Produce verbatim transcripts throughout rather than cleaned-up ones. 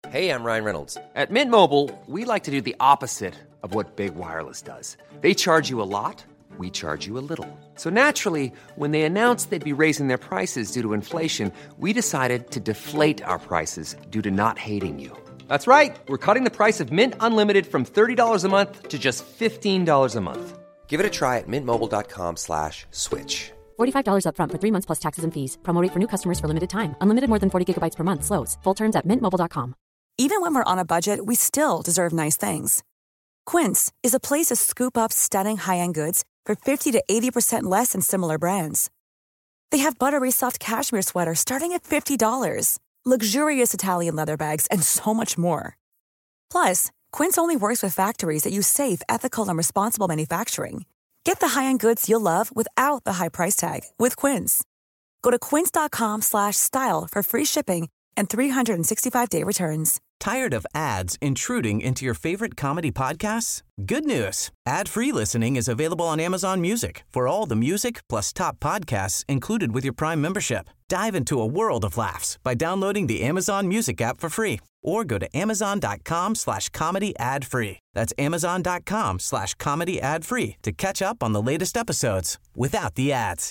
Hey, I'm Ryan Reynolds. At Mint Mobile, we like to do the opposite of what Big Wireless does. They charge you a lot, we charge you a little. So naturally, when they announced they'd be raising their prices due to inflation, we decided to deflate our prices due to not hating you. That's right. We're cutting the price of Mint Unlimited from thirty dollars a month to just fifteen dollars a month. Give it a try at mintmobile.com slash switch. forty-five dollars up front for three months plus taxes and fees. Promo rate for new customers for limited time. Unlimited more than forty gigabytes per month. Slows full terms at mint mobile dot com. Even when we're on a budget, we still deserve nice things. Quince is a place to scoop up stunning high-end goods for fifty to eighty percent less than similar brands. They have buttery soft cashmere sweaters starting at fifty dollars, luxurious Italian leather bags, and so much more. Plus, Quince only works with factories that use safe, ethical, and responsible manufacturing. Get the high-end goods you'll love without the high price tag with Quince. Go to quince.com slash style for free shipping and three sixty-five day returns. Tired of ads intruding into your favorite comedy podcasts? Good news. Ad-free listening is available on Amazon Music for all the music plus top podcasts included with your Prime membership. Dive into a world of laughs by downloading the Amazon Music app for free or go to amazon.com slash comedy ad free. That's amazon.com slash comedy ad free to catch up on the latest episodes without the ads.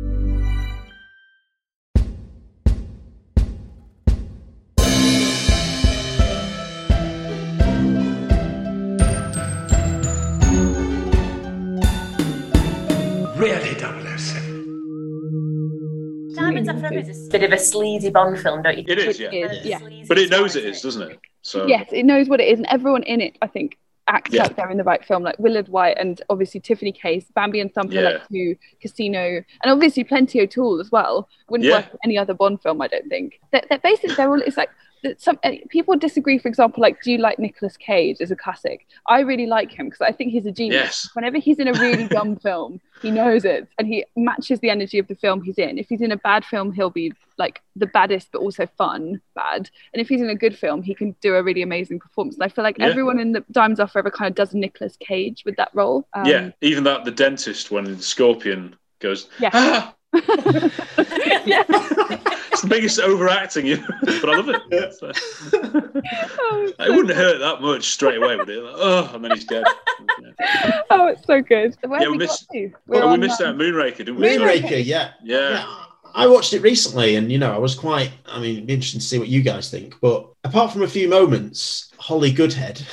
Really double oh seven. Diamonds Are Forever is a bit of a sleazy Bond film, don't you? It is, yeah. It is, yeah. But it knows it is, doesn't it? So yes, it knows what it is, and everyone in it, I think, acts Yeah. like they're in the right film. Like Willard White and obviously Tiffany Case, Bambi and Thumper, Yeah. like two, Casino, and obviously Plenty O'Toole as well. Wouldn't Yeah. work in any other Bond film, I don't think. They're, they're basically, they're all, it's like, some uh, people disagree, for example, like, do you like Nicolas Cage as a classic? I really like him because I think he's a genius. Yes. Whenever he's in a really dumb film, he knows it and he matches the energy of the film he's in. If he's in a bad film, he'll be like the baddest but also fun bad, and if he's in a good film, he can do a really amazing performance. And I feel like Yeah. everyone in the Diamonds Are Forever kind of does Nicolas Cage with that role. Um, yeah, even that the dentist when the scorpion goes, Yeah. ah! yeah. It's the biggest overacting, you know, but I love it. Oh, It so wouldn't hurt that much straight away, would it? Like, oh, and then he's dead. Yeah, Oh, it's so good. Where Yeah, have we we missed- got to? well, We're we on, missed um, out Moonraker, didn't we? Moonraker, yeah. Yeah. I watched it recently, and you know, I was quite. I mean, it'd be interesting to see what you guys think. But apart from a few moments, Holly Goodhead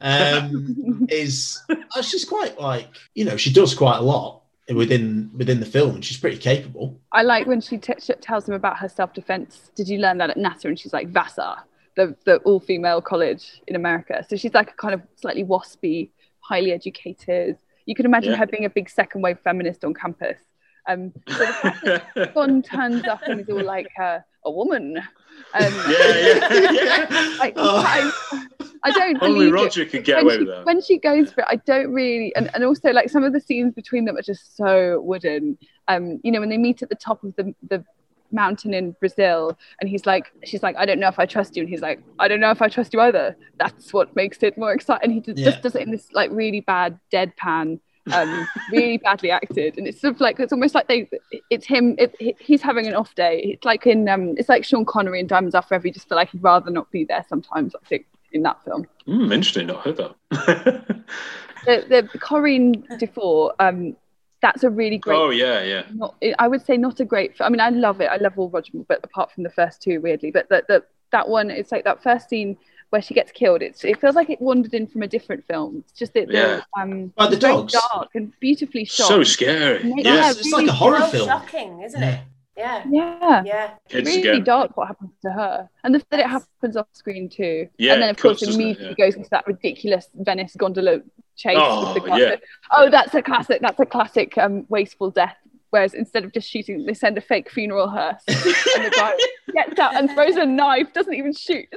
um, is. uh, She's quite like, you know, she does quite a lot within within the film, and she's pretty capable. I like when she t- t- tells him about her self-defense. Did you learn that at NASA? And she's like, Vassar, the, the all-female college in America. So she's like a kind of slightly waspy, highly educated. You can imagine Yeah. her being a big second-wave feminist on campus. Um, so the fact that Bond turns up and is all like uh, a woman. Um, Yeah, yeah, yeah. Like, Oh. I, I don't Only believe Roger it. could get when away she, with that. When she goes for it, I don't really, and, and also like some of the scenes between them are just so wooden. Um, you know, when they meet at the top of the the mountain in Brazil, and he's like, she's like, I don't know if I trust you, and he's like, I don't know if I trust you either. That's what makes it more exciting. And he just, Yeah. just does it in this like really bad deadpan. um really badly acted, and it's sort of like it's almost like they it's him it, he's having an off day. It's like in um it's like Sean Connery in Diamonds Are Forever. You just feel like he'd rather not be there sometimes, I think, in that film. Mm, interesting, not heard that. The the Corinne Dufour, um that's a really great Oh, yeah, yeah. not I would say not a great I mean I love it I love all Roger, but apart from the first two, weirdly, but that that that one, it's like that first scene where she gets killed, it's it feels like it wandered in from a different film. It's just that Yeah. the um Like the it's very dogs. dark and beautifully shot. So scary. Yeah, Yeah. It's like a horror So film. shocking, isn't it? Yeah. Yeah. Yeah. Kids Really again. dark what happens to her, and the fact that it happens off screen too. Yeah, and then of of course course, doesn't it? immediately Yeah. goes into that ridiculous Venice gondola chase. Oh, with the car. yeah. Oh, that's a classic. That's a classic um, wasteful death. Whereas instead of just shooting, they send a fake funeral hearse, and the guy gets out and throws a knife, doesn't even shoot.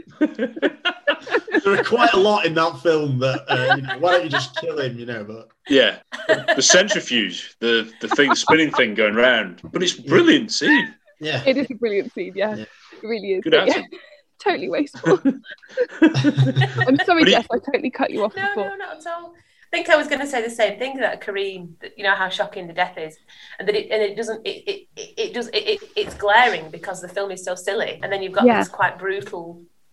There are quite a lot in that film that uh, you know, why don't you just kill him, you know? But Yeah. The centrifuge, the, the thing, the spinning thing going round. But it's brilliant scene. yeah, It is a brilliant scene. Yeah, Yeah. it really is. Good But, yeah, acting. totally wasteful. I'm sorry, But he- Jess. I totally cut you off No, before. no, not at all. I think I was going to say the same thing, that Kareem, that, you know how shocking the death is, and that it and it doesn't it it, it, it does it, it it's glaring because the film is so silly, and then you've got Yeah. this quite brutal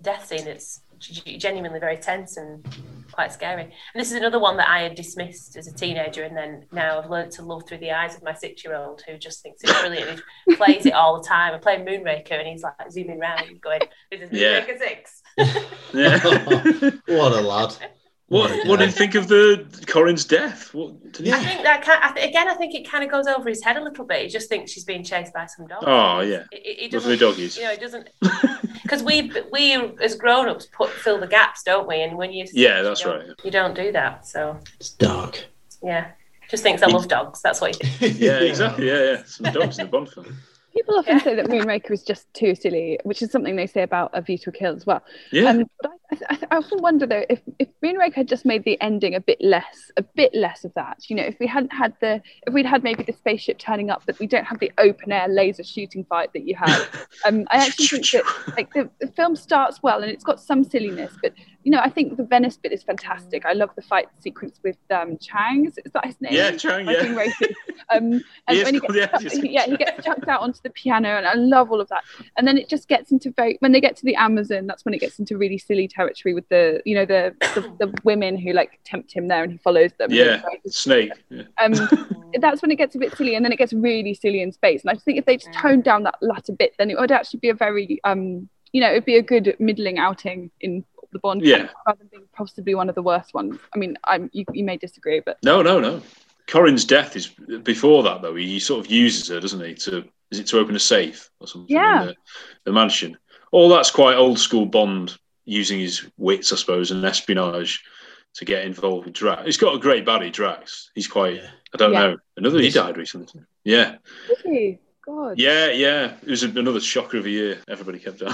death scene. It's genuinely very tense and quite scary. And this is another one that I had dismissed as a teenager, and then now I've learned to love through the eyes of my six-year-old who just thinks it's brilliant. He plays it all the time. I play Moonraker, and he's like zooming around, going, "This is Moonraker yeah. six." Yeah. What a lad. What What did you think of the Corin's death? What did you I think that can, I th- again, I think it kind of goes over his head a little bit. He just thinks she's being chased by some dog. Oh yeah, it, it, it lovely doesn't. doggies. You know, it doesn't because we we as grown ups put fill the gaps, don't we? And when you yeah, that's you right. You don't do that. So it's dark. Yeah, just thinks I love dogs. That's what he thinks. Yeah, exactly. Yeah, yeah. Some dogs in the Bond film. People often Yeah. say that Moonraker is just too silly, which is something they say about A View to a Kill as well. Yeah. Um, but I, I, I often wonder though if, if Moonraker had just made the ending a bit less, a bit less of that. You know, if we hadn't had the, if we'd had maybe the spaceship turning up, but we don't have the open air laser shooting fight that you had. Um, I actually think that like the, the film starts well and it's got some silliness, but you know, I think the Venice bit is fantastic. I love the fight sequence with um, Chang. Is, is that his name? Yeah, Chang. I'm being Yeah. racist. Um, and He is when he called- gets, yeah, chucked- he's- yeah, he gets chucked out onto the piano, and I love all of that. And then it just gets into very when they get to the Amazon, that's when it gets into really silly territory with the you know the the, the women who like tempt him there, and he follows them. Yeah, Snake. Yeah. Um, that's when it gets a bit silly, and then it gets really silly in space. And I think if they just toned down that latter bit, then it would actually be a very um, you know, it'd be a good middling outing in the Bond, Yeah. rather than being possibly one of the worst ones. I mean, I'm you, you may disagree, but No, no, no. Corin's death is before that though. He sort of uses her, doesn't he? To is it to open a safe or something? Yeah. In the, the mansion. All that's quite old school Bond, using his wits, I suppose, and espionage to get involved with Drax. He's got a great baddie, Drax. He's quite. Yeah. I don't Yeah. know. Another he died recently. Yeah, really, God, yeah, yeah. It was another shocker of a year. Everybody kept dying.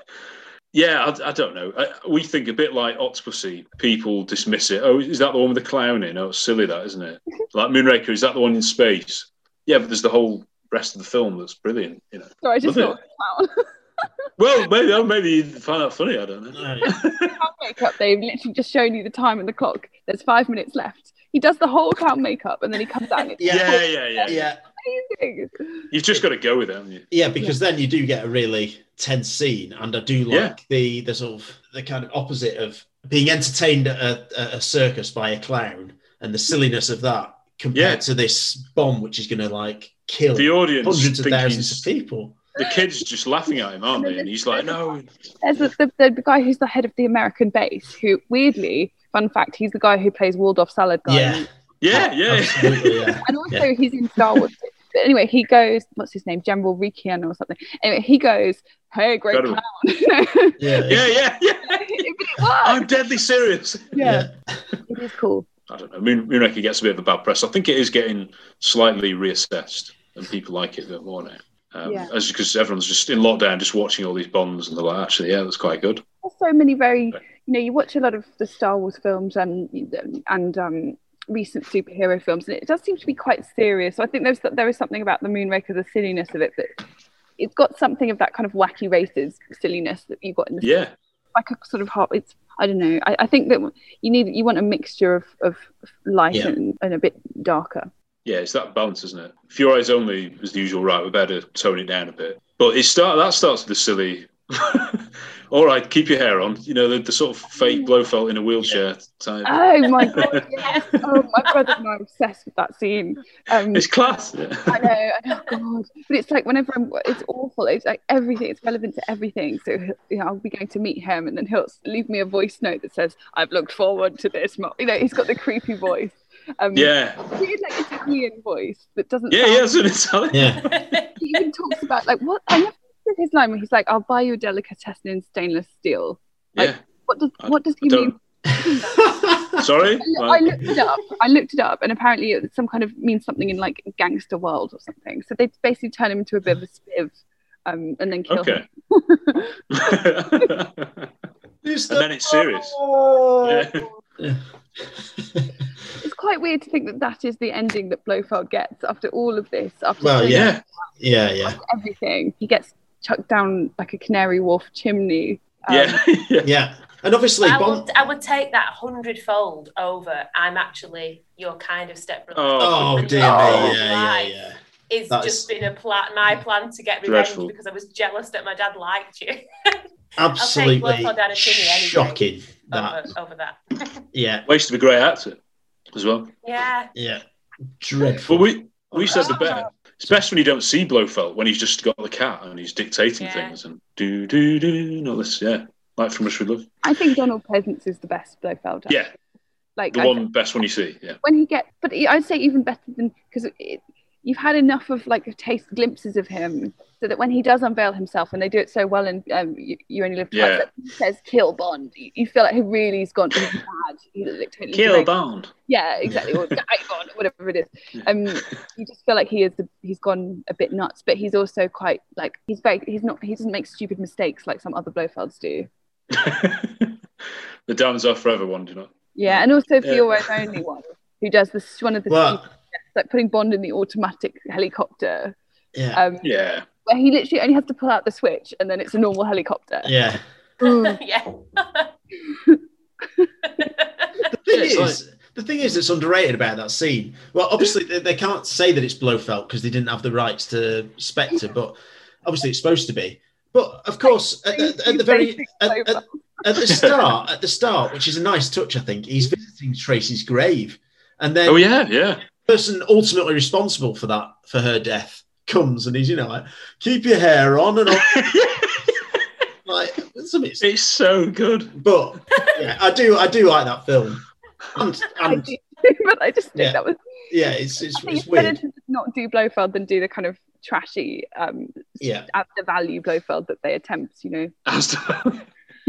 Yeah, I, I don't know. I, we think a bit like Octopussy. People dismiss it. Oh, is that the one with the clown in? Oh, it's silly, that, isn't it? Like Moonraker, is that the one in space? Yeah, but there's the whole rest of the film that's brilliant. You know. sorry, I just Love thought clown. Well, maybe oh, maybe you find that funny. I don't know. Clown makeup. They've literally just shown you the time and the clock. There's five minutes left. He does the whole clown makeup, and then he comes out. And it's Yeah, yeah, yeah. Yeah. amazing. You've just got to go with it, haven't you? Yeah, because then you do get a really tense scene, and I do like Yeah. the the sort of the kind of opposite of being entertained at a, a circus by a clown and the silliness of that compared Yeah. to this bomb, which is going to like kill The audience hundreds of think thousands he's- of people. The kids just laughing at him, aren't they? And he's like, no. There's the, the, the, the guy who's the head of the American base, who weirdly, fun fact, he's the guy who plays Waldorf Salad Guy. Yeah, Yeah, yeah. absolutely. Yeah. And also Yeah. he's in Star Wars. But anyway, he goes, what's his name? General Rikian or something. Anyway, he goes, hey, great Incredible. clown. Yeah, Yeah, yeah, yeah. But it works. I'm deadly serious. Yeah. It is cool. I don't know. Moon, Moonraker gets a bit of a bad press. I think it is getting slightly reassessed, and people like it a bit more now. Um, Yeah. As because everyone's just in lockdown, just watching all these Bonds, and they're like, actually, yeah, that's quite good. There's so many very, you know, you watch a lot of the Star Wars films and and um, recent superhero films, and it does seem to be quite serious. So I think there's there is something about the Moonraker, the silliness of it, that it's got something of that kind of wacky races silliness that you've got in the Yeah, like a sort of hot. It's I don't know. I, I think that you need you want a mixture of of light Yeah. and, and a bit darker. yeah, it's that balance, isn't it? For Your Eyes Only is the usual, right? We better tone it down a bit. But it start that starts with the silly. All right, keep your hair on. You know, the, the sort of fake Blofeld in a wheelchair type. Oh my god! Yes. Oh, my brother and I are obsessed with that scene. Um, It's class. Yeah. I know, I know, God. But it's like whenever I'm, it's awful. It's like everything. It's relevant to everything. So you know, I'll be going to meet him, and then he'll leave me a voice note that says, "I've looked forward to this." mo-" You know, he's got the creepy voice. Um, Yeah, weird, like Italian voice that doesn't. yeah, sound- yeah. It's an Italian. Yeah. He even talks about like what I never heard his line where he's like, "I'll buy you a delicatessen in stainless steel." Like, Yeah. what does I- what does he I don't- mean? Sorry. I Like- looked it up. I looked it up, and apparently it some kind of means something in like gangster world or something. So they basically turn him into a bit of a spiv, um, and then kill Okay. him. Who's And the- then it's serious. Oh. Yeah. It's quite weird to think that that is the ending that Blofeld gets after all of this. After Well, doing Yeah. Yeah, yeah, everything, he gets chucked down like a Canary Wharf chimney. Um, Yeah. Yeah. yeah. And obviously, I Bond. would, I would take that hundredfold over. I'm actually your kind of stepbrother. Oh, Oh for- dear me! Oh, Yeah, yeah, right. yeah. It's That just is- been a plan, my plan to get revenge Dreadful. because I was jealous that my dad liked you. absolutely Blofeld down a tinny any day shocking. That over, over that. yeah, Waste of a great actor as well. Yeah. yeah, dreadful. Well, we we said the better. It's best when you don't see Blofeld, when he's just got the cat and he's dictating Yeah. things and do do do and all this. Yeah, like From Rush with Love. I think Donald Pleasance is the best Blofeld. Yeah, like the I, one best one you see. Yeah, when he gets, but I'd say even better than because you've had enough of like a taste glimpses of him, so that when he does unveil himself, and they do it so well, and um, you, you only live twice, Yeah. like, he says "kill Bond," you, you feel like he really's gone he's mad. He like, totally Kill deranged. Bond. Yeah, exactly. Or die Bond, whatever it is. Um, you just feel like he is. The, he's gone a bit nuts, but he's also quite like he's very. He's not. He doesn't make stupid mistakes like some other Blofelds do. The Diamonds Are Forever one, do you know? Yeah, and also for Yeah. your own only one, who does this one of the Well- stupid steps, like putting Bond in the automatic helicopter, yeah, um, Yeah. where he literally only has to pull out the switch and then it's a normal helicopter. yeah. Ooh. Yeah. The thing Yeah, it's is, the thing is that's underrated about that scene. Well, obviously they, they can't say that it's Blofeld because they didn't have the rights to Spectre, but obviously it's supposed to be. But of course, at, the- at the very at, at, at the start, at the start, which is a nice touch, I think, he's visiting Tracy's grave, and then Oh yeah, yeah. the person ultimately responsible for that, for her death, comes and he's, you know, like, keep your hair on and on. Like, some it's, It's so good. but yeah, I do, I do like that film, and, I and do, but I just think Yeah. that was. yeah, it's it's, I think it's it's better weird. to just not do Blofeld than do the kind of trashy, um, Yeah. at the value Blofeld that they attempt. You know. As to-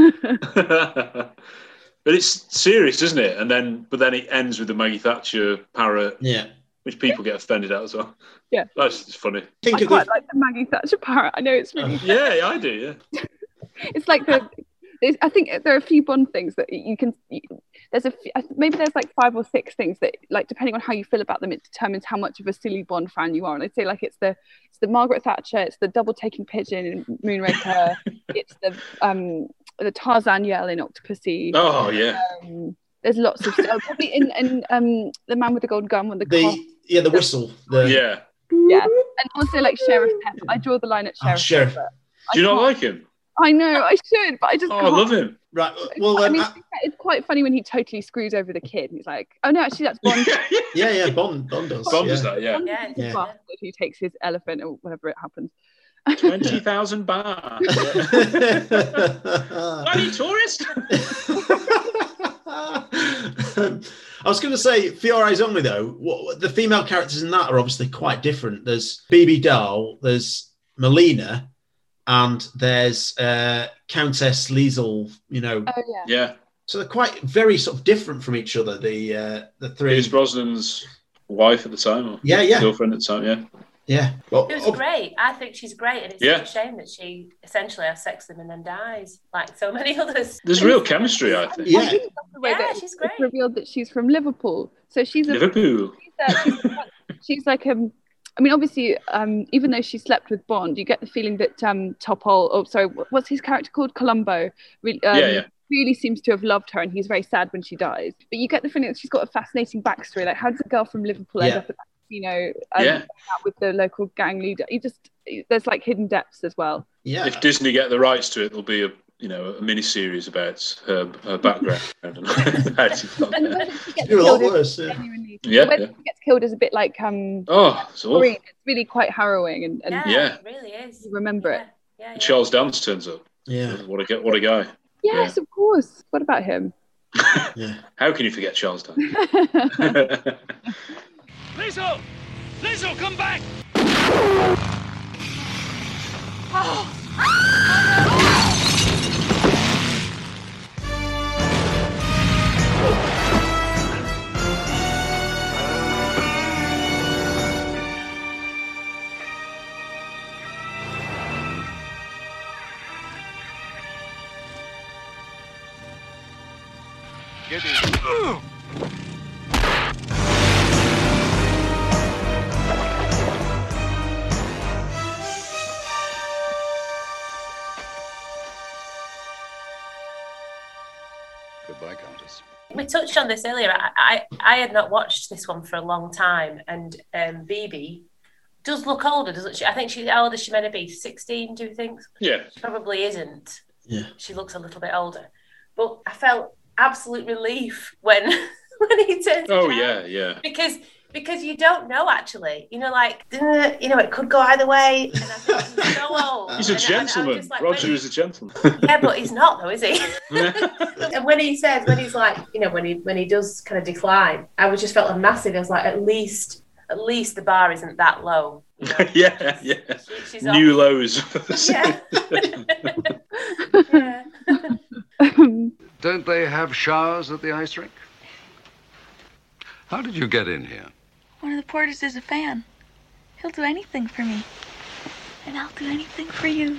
But it's serious, isn't it? And then, but then it ends with the Maggie Thatcher parrot, Yeah, which people get offended at as well. Yeah. That's just funny. think I of quite the, like the Maggie Thatcher parrot. I know it's really. Yeah, yeah, I do. Yeah. It's like the. there's- I think there are a few Bond things that you can. You, there's a few, maybe there's like five or six things that, like, depending on how you feel about them, it determines how much of a silly Bond fan you are. And I'd say like it's the it's the Margaret Thatcher, it's the double taking pigeon in Moonraker, it's the um the Tarzan yell in Octopussy. Oh yeah. Um, there's lots of stuff. Probably in, in um the Man with the Golden Gun when the, car, the yeah the whistle. The, Yeah. yeah, and also like Sheriff Pepper. I draw the line at Oh, Sheriff. Sheriff. Pepper. Do you I not can't- like him? I know I should, but I just Oh, I can't. love him. Right. Well, I um, mean, I- it's quite funny when he totally screws over the kid. And he's like, "Oh no, actually, that's Bond." yeah, yeah. Bond, Bond does. Bond yeah. does that, yeah. Bond Yeah, is the yeah. bastard who takes his elephant or whatever it happens. Twenty thousand bars. Bloody tourist. I was going to say, For Your Eyes Only, though, what, the female characters in that are obviously quite different. There's Bibi Dahl, there's Melina, and there's uh, Countess Liesel, you know. Oh yeah. Yeah. So they're quite very sort of different from each other, the uh, the three. Pierce Brosnan's wife at the time, or Yeah, yeah. girlfriend at the time, yeah. Yeah. Well, It was oh, great. I think she's great, and it's Yeah. such a shame that she essentially has sex with him and then dies, like so many others. There's real chemistry, I think. Yeah. I really love the way Yeah, that she's it's great. revealed that she's from Liverpool. So she's a Liverpool. she's, a, she's, a- she's like um. I mean, obviously, um, even though she slept with Bond, you get the feeling that um, Topol, oh, sorry, what- what's his character called? Columbo, really, um, Yeah, yeah. really seems to have loved her, and he's very sad when she dies. But you get the feeling that she's got a fascinating backstory. Like, how does a girl from Liverpool end Yeah. up at that casino um, Yeah. out with the local gang leader? You just, there's like hidden depths as well. yeah. If Disney get the rights to it, there'll be a you know a mini series about her her background. and how she got And the there. way that she gets Do a lot killed is worse. Yeah. genuinely, Yeah, the way yeah. that she gets killed is a bit like um, Oh, it's awful. Maureen. It's really quite harrowing, and, and Yeah, Yeah. it really is. you remember yeah. it. Yeah, yeah. Charles Dance turns up. Yeah. What a get! What a guy! Yes, of course. What about him? Yeah. How can you forget Charles Dance? Lizzo! Lizzo, come back! Get in. Goodbye, Countess. We touched on this earlier. I, I, I had not watched this one for a long time, and um, Bibi does look older, doesn't she? I think she how old is she meant to be? Sixteen? Do you think? Yeah. She probably isn't. Yeah. she looks a little bit older. But I felt absolute relief when when he turns. Oh around. yeah, yeah. Because because you don't know actually. You know, like uh, you know, it could go either way. And I think he's so old. He's a And- and I'm gentleman. just like, Roger when- is a gentleman. Yeah, but he's not though, is he? And when he says, when he's like, you know, when he when he does kind of decline, I was just felt a massive. I was like, at least at least the bar isn't that low. You know? yeah, yeah. She, she's New off. lows. Yeah. Yeah. Don't they have showers at the ice rink? How did you get in here? One of the porters is a fan. He'll do anything for me. And I'll do anything for you.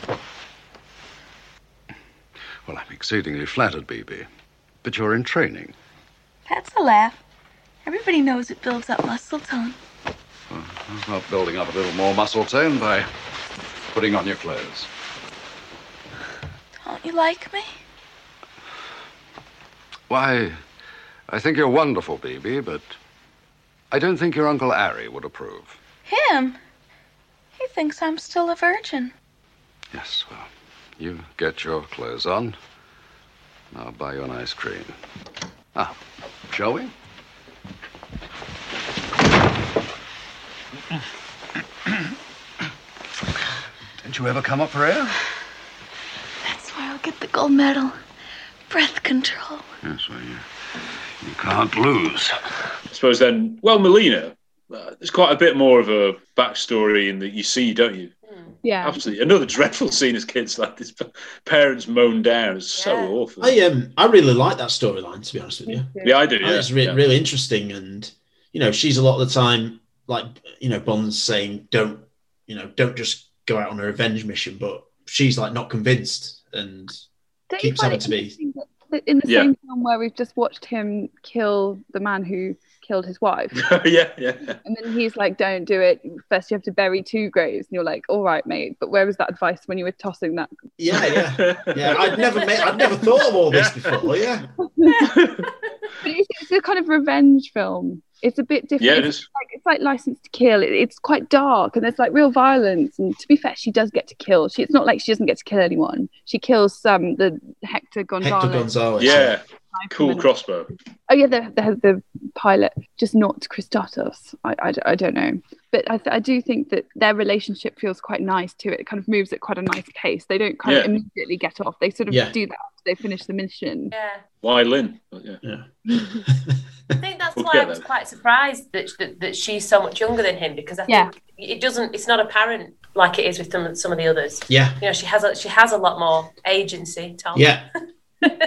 Well, I'm exceedingly flattered, B B. But you're in training. That's a laugh. Everybody knows it builds up muscle tone. Well, how about building up a little more muscle tone by putting on your clothes? Don't you like me? Why, I think you're wonderful, B B, but I don't think your Uncle Harry would approve. Him? He thinks I'm still a virgin. Yes, well, you get your clothes on. I'll buy you an ice cream. Ah, shall we? Didn't you ever come up for air? That's where I'll get the gold medal. Breath control. Yes, well, you, you can't lose. I suppose then, well, Melina, uh, there's quite a bit more of a backstory in that you see, don't you? Yeah. Absolutely. Another dreadful scene as kids, like this parents mown down. It's so Yeah. awful. I um I really like that storyline, to be honest with you. yeah, I do. I think Yeah, it's re- yeah. really interesting, and you know, she's a lot of the time like you know Bond's saying, don't you know, don't just go out on a revenge mission, but she's like not convinced and Don't you keeps find having it to be. interesting that- that in the Yeah. same film where we've just watched him kill the man who killed his wife, yeah, yeah. and then he's like, "Don't do it. First, you have to bury two graves." And you're like, "All right, mate." But where was that advice when you were tossing that? Yeah, yeah, yeah. I'd never met, I'd never thought of all this before. Yeah, But it's, it's a kind of revenge film. It's a bit different. Yeah, it it's is. like it's like License to Kill. It, it's quite dark, and there's like real violence. And to be fair, she does get to kill. She, it's not like she doesn't get to kill anyone. She kills um the Hector Gonzalez. Hector Gonzalez. Yeah, cool crossbow. Oh yeah, the, the the pilot, just not Christatos. I, I, I don't know, but I, th- I do think that their relationship feels quite nice too. It kind of moves at quite a nice pace. They don't kind of Yeah. immediately get off. They sort of Yeah. do that after they finish the mission. Yeah. Why Lynn? But yeah. Yeah. I think that's We'll why get I was there. quite surprised that, that that she's so much younger than him, because I Yeah. think it doesn't. It's not apparent like it is with some, some of the others. Yeah. You know, she has a, she has a lot more agency. Tom. Yeah. than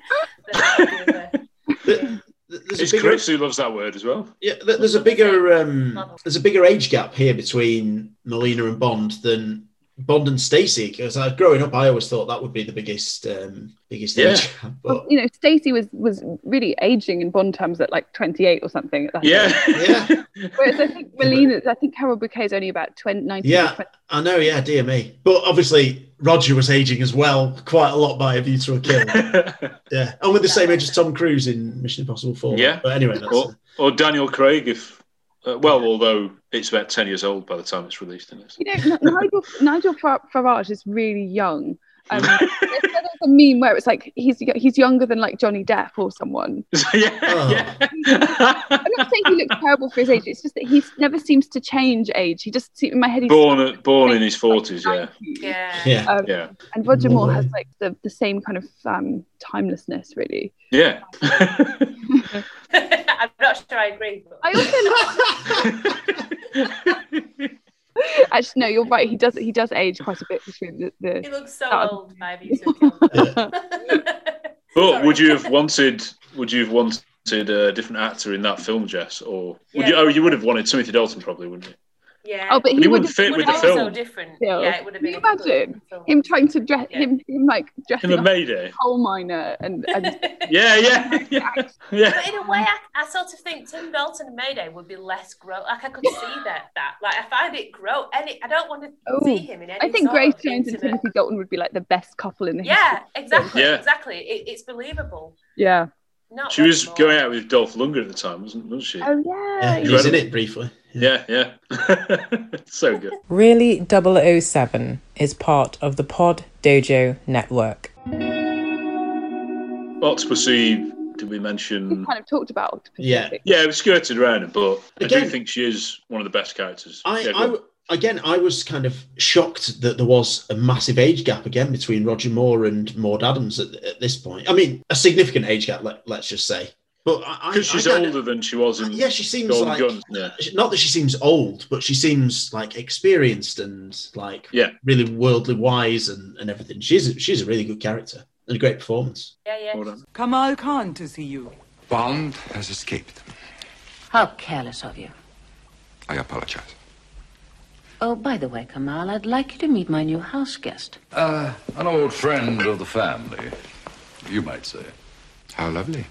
the other. Th- There's It's a bigger, Chris who loves that word as well. yeah, th- there's a bigger um, there's a bigger age gap here between Melina and Bond than Bond and Stacey. Because uh, growing up, I always thought that would be the biggest um, biggest Yeah. age gap. Well, But you know, Stacey was was really aging in Bond terms at like twenty-eight or something. At that Yeah. age. yeah, Whereas I think Melina, I think Carol Bouquet is only about twenty, nineteen. yeah, twenty. I know. Yeah, dear me. But obviously, Roger was aging as well, quite a lot by A View to a Kill. Yeah, and with the same age as Tom Cruise in Mission Impossible Four. Yeah. But anyway, that's or, or Daniel Craig, if uh, well, although it's about ten years old by the time it's released, isn't it? You know, N- Nigel, Nigel Fa- Farage is really young. Um, there's, there's a meme where it's like he's he's younger than like Johnny Depp or someone. yeah, Oh. yeah. I'm not saying he looks terrible for his age. It's just that he never seems to change age. He just in my head he's born at, born in his forties. Yeah, Yeah. yeah. Um, yeah, And Roger Moore has Lovely. like the, the same kind of um, timelessness, really. yeah. I'm not sure I agree. But... I also actually no, you're right. He does he does age quite a bit between the. He the looks so that- old by View to a Kill. But would you have wanted? Would you have wanted a different actor in that film, Jess? Or would Yeah. you? Oh, you would have wanted Timothy Dalton, probably, wouldn't you? Yeah. Oh, but he, But he would wouldn't have- fit would with the have- so film. different. Still. Yeah, it would have Can been. you a difficult imagine film. him trying to dress Yeah. him, him like dressing Him a up Mayday. as a coal miner and, and Yeah, yeah, yeah, yeah. But in a way, I, I sort of think Tim Dalton and Mayday would be less gross. Like I could see that. That like I find it gross. Any, I don't want to Oh, see him in any. I think sort Grace of Jones and intimate- Timothy Dalton would be like the best couple in the Yeah, history. exactly. Yeah. Exactly. It, it's believable. Yeah. Not She was more. going out with Dolph Lundgren at the time, wasn't, wasn't she? Oh yeah. Yeah, he was in it briefly. Yeah, yeah. So good. Really double oh seven is part of the Pod Dojo network. Octopussy, did we mention? We kind of talked about Octopussy. Yeah. Yeah, we skirted around it, but I Again- do think she is one of the best characters. I, Yeah, go I on. again, I was kind of shocked that there was a massive age gap again between Roger Moore and Maud Adams at, at this point. I mean, a significant age gap, let, let's just say. But I, Because she's I kinda- older than she was in Yeah, she seems Golden like Guns. Yeah. not that she seems old, but she seems like experienced and like Yeah. really worldly wise and, and everything. She's a, she's a really good character and a great performance. Yeah, yeah. Hold on. Kamal Khan to see you. Bond has escaped. How careless of you. I apologize. Oh, by the way, Kamal, I'd like you to meet my new house guest. Uh, an old friend of the family, you might say. How lovely.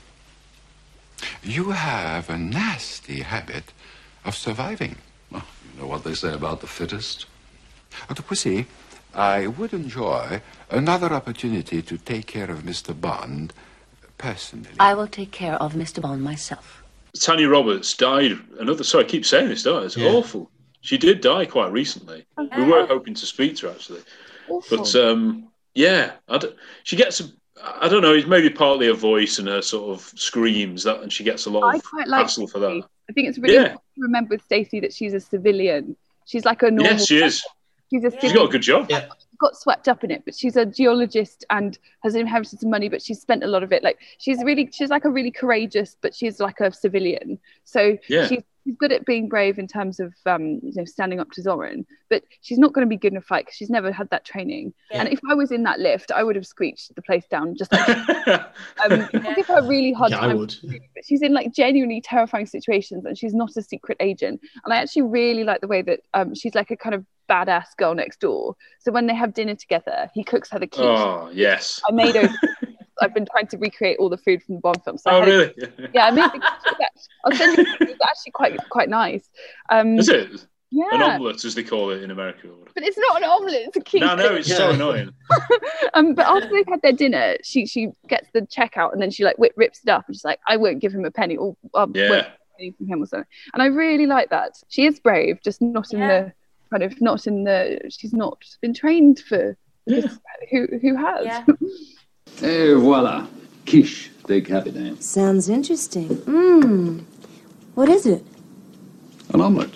You have a nasty habit of surviving. Well, you know what they say about the fittest? Octopussy, I would enjoy another opportunity to take care of Mister Bond personally. I will take care of Mister Bond myself. Tanya Roberts died. Another. Sorry, I keep saying this. Don't I? It's Yeah. awful. She did die quite recently. We were hoping to speak to her actually, Awful. but um, yeah, I don't, she gets. A, I don't know. It's maybe partly her voice and her sort of screams that, and she gets a lot I of quite like hassle for that. Stacey. I think it's really Yeah. important to remember with Stacey that she's a civilian. She's like a normal. Yes, she is. She's a She's civilian. got a good job. Yeah. Got swept up in it, but she's a geologist and has inherited some money, but she's spent a lot of it. Like she's really, she's like a really courageous, but she's like a civilian. So Yeah. she's, she's good at being brave in terms of, um, you know, standing up to Zoran, but she's not going to be good in a fight because she's never had that training. Yeah. And if I was in that lift, I would have squeeched the place down just like, um, I give her a really hard Yeah, I time. would. But she's in like genuinely terrifying situations and she's not a secret agent. And I actually really like the way that um, she's like a kind of badass girl next door. So when they have dinner together, he cooks her the quiche. Oh yes. I made over. I've been trying to recreate all the food from the Bond films. So I Oh had a- really? yeah, I made the quiche. I'll send you. It's actually quite quite nice. Um, Is it Yeah. an omelette as they call it in America? Or whatever? But it's not an omelette. It's a quiche. No, no, it's so Yeah. annoying. um, but after they've had their dinner, she she gets the checkout and then she like whip, rips it up and she's like, I won't give him a penny or I won't Yeah. take a penny from him or something. And I really like that. She is brave, just not in Yeah. the kind of not in the. She's not been trained for. Because who who has? Yeah. Et voila. Quiche de cabinet. Sounds interesting. Mmm. What is it? An omelette.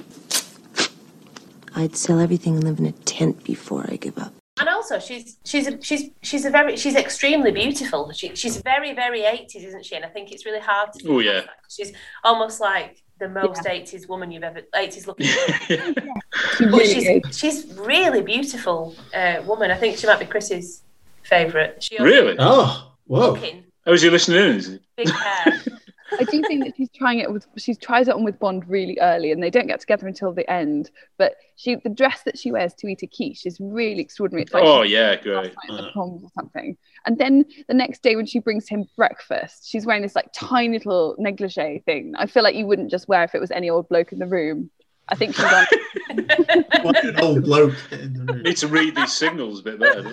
I'd sell everything and live in a tent before I give up. And also, she's she's a, she's she's a very she's extremely beautiful. She, she's very very eighties, isn't she? And I think it's really hard to. Oh yeah. She's almost like the most eighties woman you've ever eighties looking. She But really she's is. she's really beautiful uh, woman. I think she might be Chris's favourite. She Really? Oh, whoa. looking, Oh, is he listening in? Is he? big hair. I do think that she's trying it with she's tries it on with Bond really early and they don't get together until the end. But she the dress that she wears to eat a quiche is really extraordinary. It's like Oh she's yeah, great. last night at the proms or something. And then the next day when she brings him breakfast, she's wearing this like tiny little negligee thing. I feel like you wouldn't just wear if it was any old bloke in the room. I think she's on. What an old bloke in the room. Need to read these signals a bit better.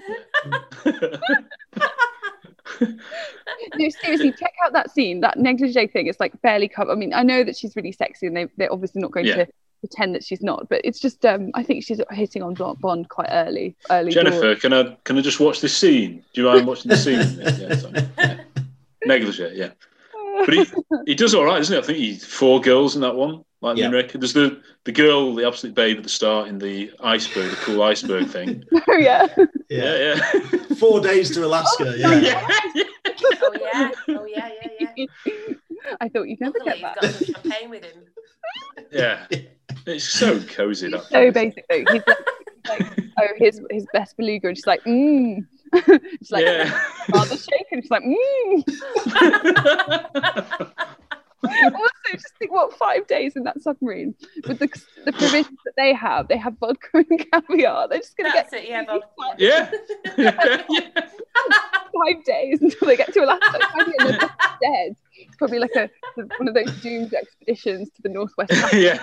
No, seriously, check out that scene. That negligee thing is like barely covered. I mean, I know that she's really sexy, and they they're obviously not going Yeah. to pretend that she's not. But it's just, um, I think she's hitting on Bond quite early. Early. Jennifer, doors. can I can I just watch this scene? Do you mind watching the scene? Yeah, sorry. Yeah. Negligee, yeah. But he, he does all right, doesn't he? I think he's four girls in that one. Like Yeah. Minrek. There's the the girl, the absolute babe at the start in the iceberg, the cool iceberg thing. Oh yeah. Yeah, yeah. Four days to Alaska. Yeah. yeah, yeah. Oh yeah, oh yeah, yeah, yeah. I thought you'd never Luckily, get he's got that. some champagne with him. Yeah. It's so cozy. That So place. basic though. He's like, he's like, oh, his his best beluga, and she's like, mmm. She's like, Yeah. rather shaken. She's like, mmm. Also, just think what five days in that submarine with the the provisions that they have. They have vodka and caviar. They're just gonna That's get it, yeah, vodka. Yeah. yeah. five days until they get to Alaska. By the end, they're just dead. It's probably like a one of those doomed expeditions to the northwest. Yeah.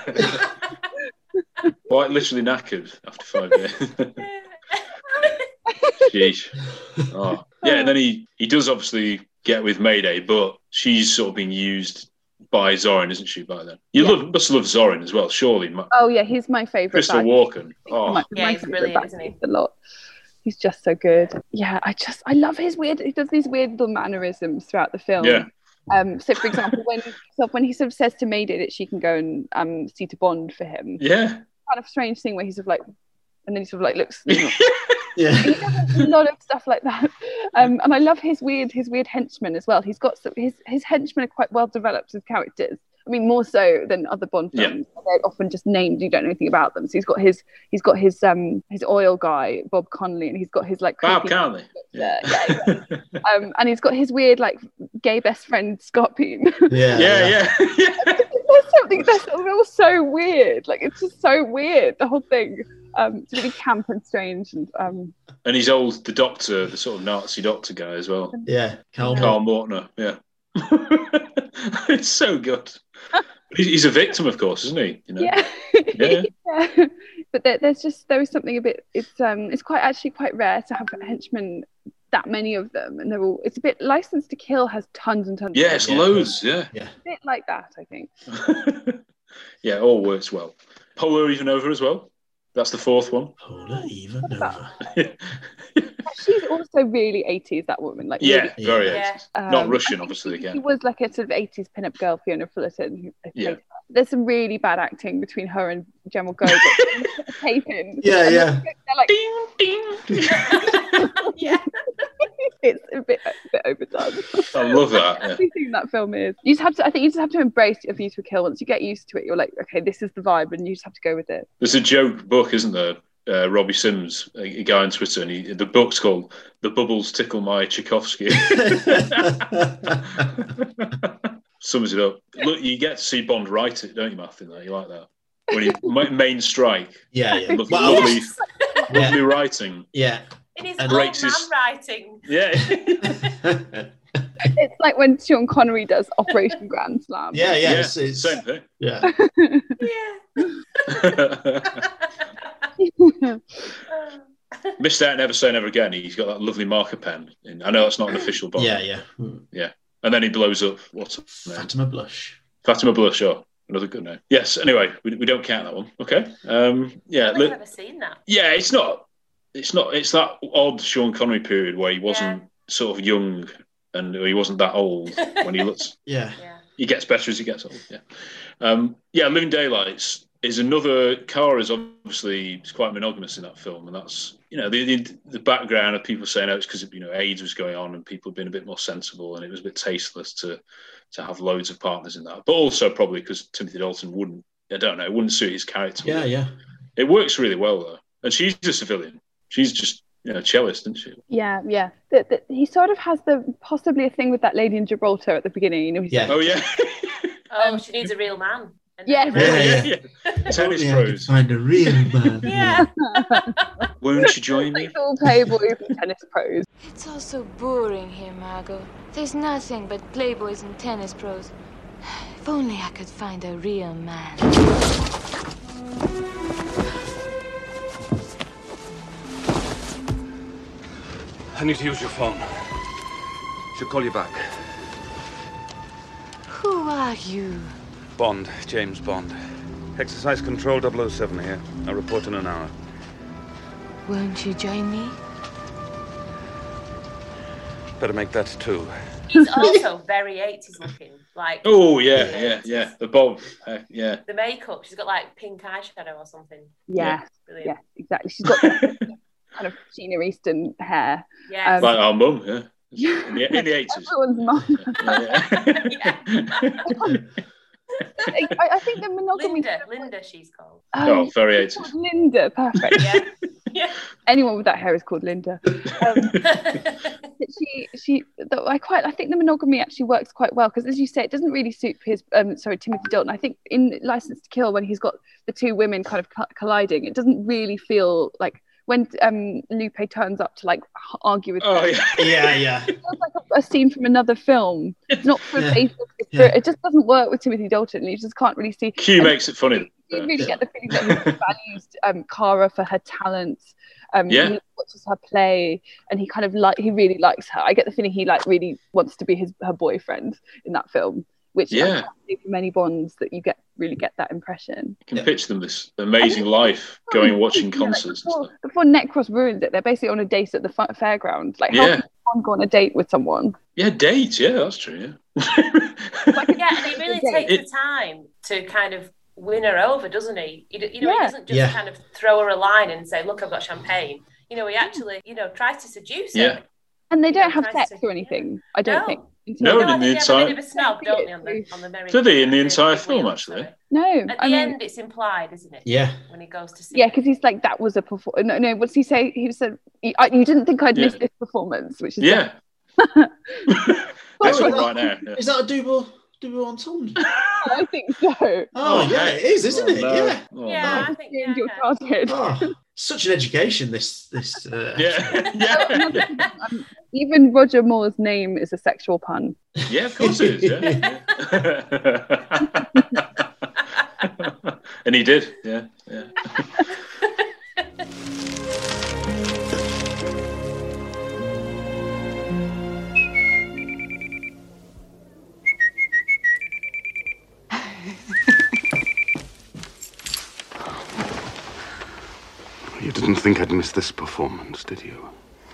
Quite literally knackered after five days. Sheesh. Oh. Yeah, and then he, he does obviously get with Mayday, but she's sort of being used by Zorin, isn't she, by then? You Yeah. love must love Zorin as well, surely. Oh yeah, he's my favourite. Christopher bad- Walken. Oh. my, Yeah, my he's favourite brilliant, bad isn't he? guy A lot. He's just so good. Yeah, I just I love his weird. He does these weird little mannerisms throughout the film. Yeah. Um. So for example, when so when he sort of says to Mayday that she can go and um see to Bond for him. Yeah. Kind of strange thing where he's sort of like, and then he sort of like looks. Yeah. He does a lot of stuff like that. Um, and I love his weird his weird henchmen as well. He's got some, his his henchmen are quite well developed as characters. I mean, more so than other Bond films. Yeah. They're often just named. You don't know anything about them. So he's got his he's got his um his oil guy Bob Connolly, and he's got his like Bob creepy- Connolly. Yeah, yeah, exactly. um, and he's got his weird like gay best friend Scott Bean. Yeah, yeah, yeah. yeah. There's something that's all so weird. Like it's just so weird. The whole thing. Um, it's really camp and strange, and um, And he's old, the doctor, the sort of Nazi doctor guy as well. Yeah, Carl, Carl Mortner. Yeah, it's so good. He's he's a victim, of course, isn't he? You know? yeah. Yeah. Yeah. But there, there's just there is something a bit. It's um, it's quite actually quite rare to have henchmen. That many of them, and they're all. It's a bit. License to Kill has tons and tons. Yeah, of it's them. loads. Yeah, yeah. A bit like that, I think. Yeah, it all works well. Polar Even Over as well. That's the fourth one. Polar Even Over. She's also really eighties. That woman, like Yeah, really, very Yeah. eighties. Um, Not Russian, obviously. She Again. was like a sort of eighties pin-up girl, Fiona Fullerton. Who played Yeah. her. There's some really bad acting between her and General Gogo. Taping. Yeah, yeah. They're like, Ding, ding. Yeah. it's a bit, a bit overdone. I love that. Yeah. Everything that film is. You just have to. I think you just have to embrace A View to a Kill. Once you get used to it, you're like, okay, this is the vibe, and you just have to go with it. There's a joke book, isn't there? Uh, Robbie Sims, a, a guy on Twitter, and he, the book's called "The Bubbles Tickle My Tchaikovsky." Sums it up. Look, you get to see Bond write it, don't you, Matthew? You like that when he ma- main strike. Yeah, yeah. Lovely, Well, lovely, yes. lovely writing. Yeah. In his And old man breaks his- writing. Yeah. It's like when Sean Connery does Operation Grand Slam. Yeah, yeah. Yeah, It's, it's, same thing. yeah. Yeah. Missed out, Never Say Never Again. He's got that lovely marker pen. In, I know that's not an official Bond. Yeah, yeah. Mm. Yeah. And then he blows up. What's her name? Fatima Blush. Fatima Blush. Oh, another good name. Yes. Anyway, we, we don't count that one. Okay. Um. Yeah. I've li- never seen that. yeah. It's not. It's not. It's that odd Sean Connery period where he wasn't sort of young and he wasn't that old when he looks. Yeah. Yeah. He gets better as he gets old. Yeah. Um. Yeah. Living Daylights is another. Cara is obviously is quite monogamous in that film, and that's you know the the, the background of people saying oh it's because you know AIDS was going on and people had been a bit more sensible and it was a bit tasteless to to have loads of partners in that, but also probably because Timothy Dalton wouldn't. I don't know. It wouldn't suit his character. Yeah, yeah. It works really well though, and she's a civilian. She's just you know cellist, isn't she? Yeah, yeah. The, the, he sort of has the possibly a thing with that lady in Gibraltar at the beginning. You know, he's Yeah. Oh yeah. Oh, she needs a real man. And Yeah. then- Yeah, yeah. yeah. Tennis Only I could pros. find a real man. Yeah. Won't you join me? like all playboys and tennis pros. It's all so boring here, Margot. There's nothing but playboys and tennis pros. If only I could find a real man. I need to use your phone. She'll call you back. Who are you? Bond, James Bond. Exercise Control double oh seven here. I'll report in an hour. Won't you join me? Better make that two. He's also very eighties looking. Like Oh yeah, yeah, yeah. The bob. Uh, yeah. the makeup, she's got like pink eyeshadow or something. Yeah, Brilliant. yeah, exactly. She's got the kind of Sheena Easton hair. Yes. Um, Like our mum. Yeah. In the in the eighties. Everyone's mum. Yeah. I, I think the monogamy. Linda, Linda, she's called. Oh, very she's eighties. called Linda, perfect. Yeah. Yeah. Anyone with that hair is called Linda. Um, but she, she, the, I quite, I think the monogamy actually works quite well because, as you say, it doesn't really suit his, um, sorry, Timothy Dalton. I think in License to Kill, when he's got the two women kind of co- colliding, it doesn't really feel like when um, Lupe turns up to like argue with. Oh her, yeah. Yeah, yeah. it feels like a, a scene from another film. It's not for Yeah. basic. It's Yeah. for, it just doesn't work with Timothy Dalton. You just can't really see. Q and makes it funny. you really get the feeling that he values um, Cara for her talents. Um, Yeah. He watches her play, and he kind of like he really likes her. I get the feeling he like really wants to be his her boyfriend in that film, which Yeah. I can't see from many Bonds that you get really get that impression. You can picture them this amazing life going and watching Yeah, like concerts and before, stuff. before Necros ruins it, they're basically on a date at the fa- fairground. Like, how Yeah. can Bond go on a date with someone? Yeah, date. Yeah, that's true. Yeah. Yeah, and he really takes It- the time to kind of win her over, doesn't he? You, you know, he Yeah. doesn't just Yeah. kind of throw her a line and say, "Look, I've got champagne." You know, he actually, you know, tries to seduce her. Yeah. And they don't have tries sex or anything, I don't No. think. No, I in think the they have a entire. bit of a snob, don't they, on the on the merry. Do they in the entire film actually? No, At the I mean, end, it's implied, isn't it? Yeah. When he goes to see. yeah, because he's like, that was a performance. No, no, what's he say? He said, you, I, you didn't think I'd Yeah. miss this performance, which is Yeah. That's Oh, one is right that- now. Yeah. Is that a double double entendre? I think so. Oh, Oh, yeah, it is, isn't Oh, it? no. Yeah. Oh, Yeah, no. I think yeah. Your childhood. Oh, such an education. This this. Uh, Yeah. Yeah. Um, even Roger Moore's name is a sexual pun. Yeah, of course it is. Yeah. And he did. Yeah. Yeah. You didn't think I'd miss this performance, did you?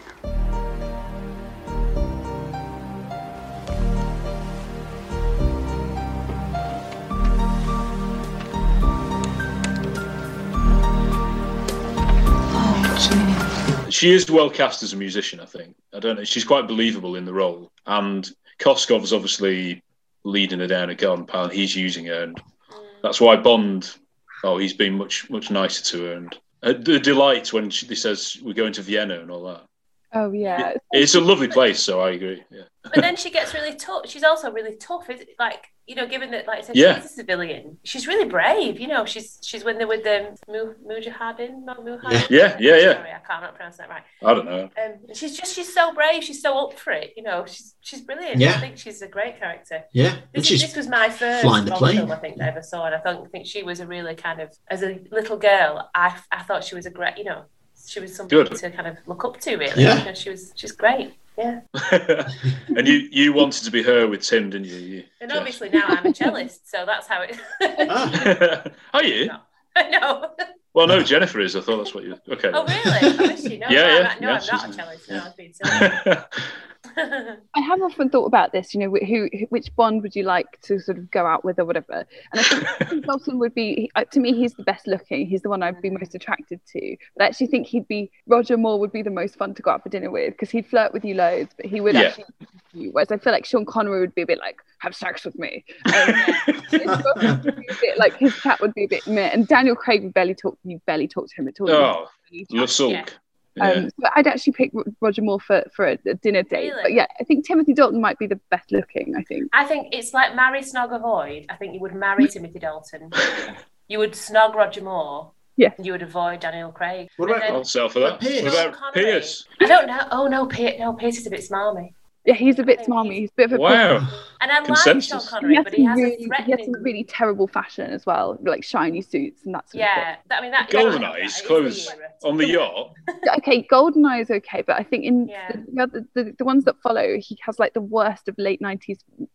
She is well cast as a musician, I think. I don't know. She's quite believable in the role. And Koskov's obviously leading her down a garden path, and he's using her. And that's why Bond, oh, he's been much, much nicer to her. And uh, the delight when she says we're going to Vienna and all that. Oh, yeah. It's a lovely place, so I agree. Yeah. But then she gets really tough. She's also really tough. Is like, you know, given that, like I said, Yeah. she's a civilian. She's really brave. You know, she's she's when they're with the Mu- Mujahideen, not Mujahideen. Yeah, yeah, yeah. Sorry, I can't pronounce that right. I don't know. Um, she's just she's so brave. She's so up for it. You know, she's she's brilliant. Yeah. I think she's a great character. Yeah, and This, is, she's this was my first flying the Bond plane. film I think I ever saw, and I thought I think she was a really kind of, as a little girl, I I thought she was a great, you know, she was somebody Good. to kind of look up to, really. Yeah. You know, she was she's great. Yeah. And you, you wanted to be her with Tim, didn't you? you And obviously now I'm a cellist, so that's how it. Are you? No. Well, no, Jennifer is. I thought that's what you. Okay. Oh really? Oh, is she? No, Yeah, no, yeah, I'm, no, yeah, I'm not she's- a cellist. No, I was being silly. I have often thought about this, you know, who, who which Bond would you like to sort of go out with or whatever? And I think Tim Dalton would be, he- uh, to me, he's the best looking. He's the one I'd be most attracted to. But I actually think he'd be, Roger Moore would be the most fun to go out for dinner with because he'd flirt with you loads, but he would Yeah. actually, you. Whereas I feel like Sean Connery would be a bit like, have sex with me. Um, would be a bit, like his chat would be a bit meh. And Daniel Craig would barely talk, you barely talk to him at all. Oh, Le Sulk. Yeah. Um, so I'd actually pick Ro- Roger Moore for, for a, a dinner date. Really? But yeah, I think Timothy Dalton might be the best looking, I think. I think it's like marry, snog, avoid. I think you would marry Timothy Dalton. You would snog Roger Moore. Yeah. And you would avoid Daniel Craig. What And about- then- I'll sell for that. Pierce. What about Connery. Pierce? I don't know. Oh no, Pierce, no, Pierce is a bit smarmy. Yeah, he's a bit smarmy. He's a bit of a Wow. And I like Consensus. Sean He Connery, has, but he some has a really, he has threatening. some really terrible fashion as well, like shiny suits and that sort Yeah, that, I mean that. Golden that- Eyes that is clothes the era. on the yacht. of stuff. Okay, Goldeneye is okay, but I think in Yeah. the, the, other, the the ones that follow, he has like the worst of late nineties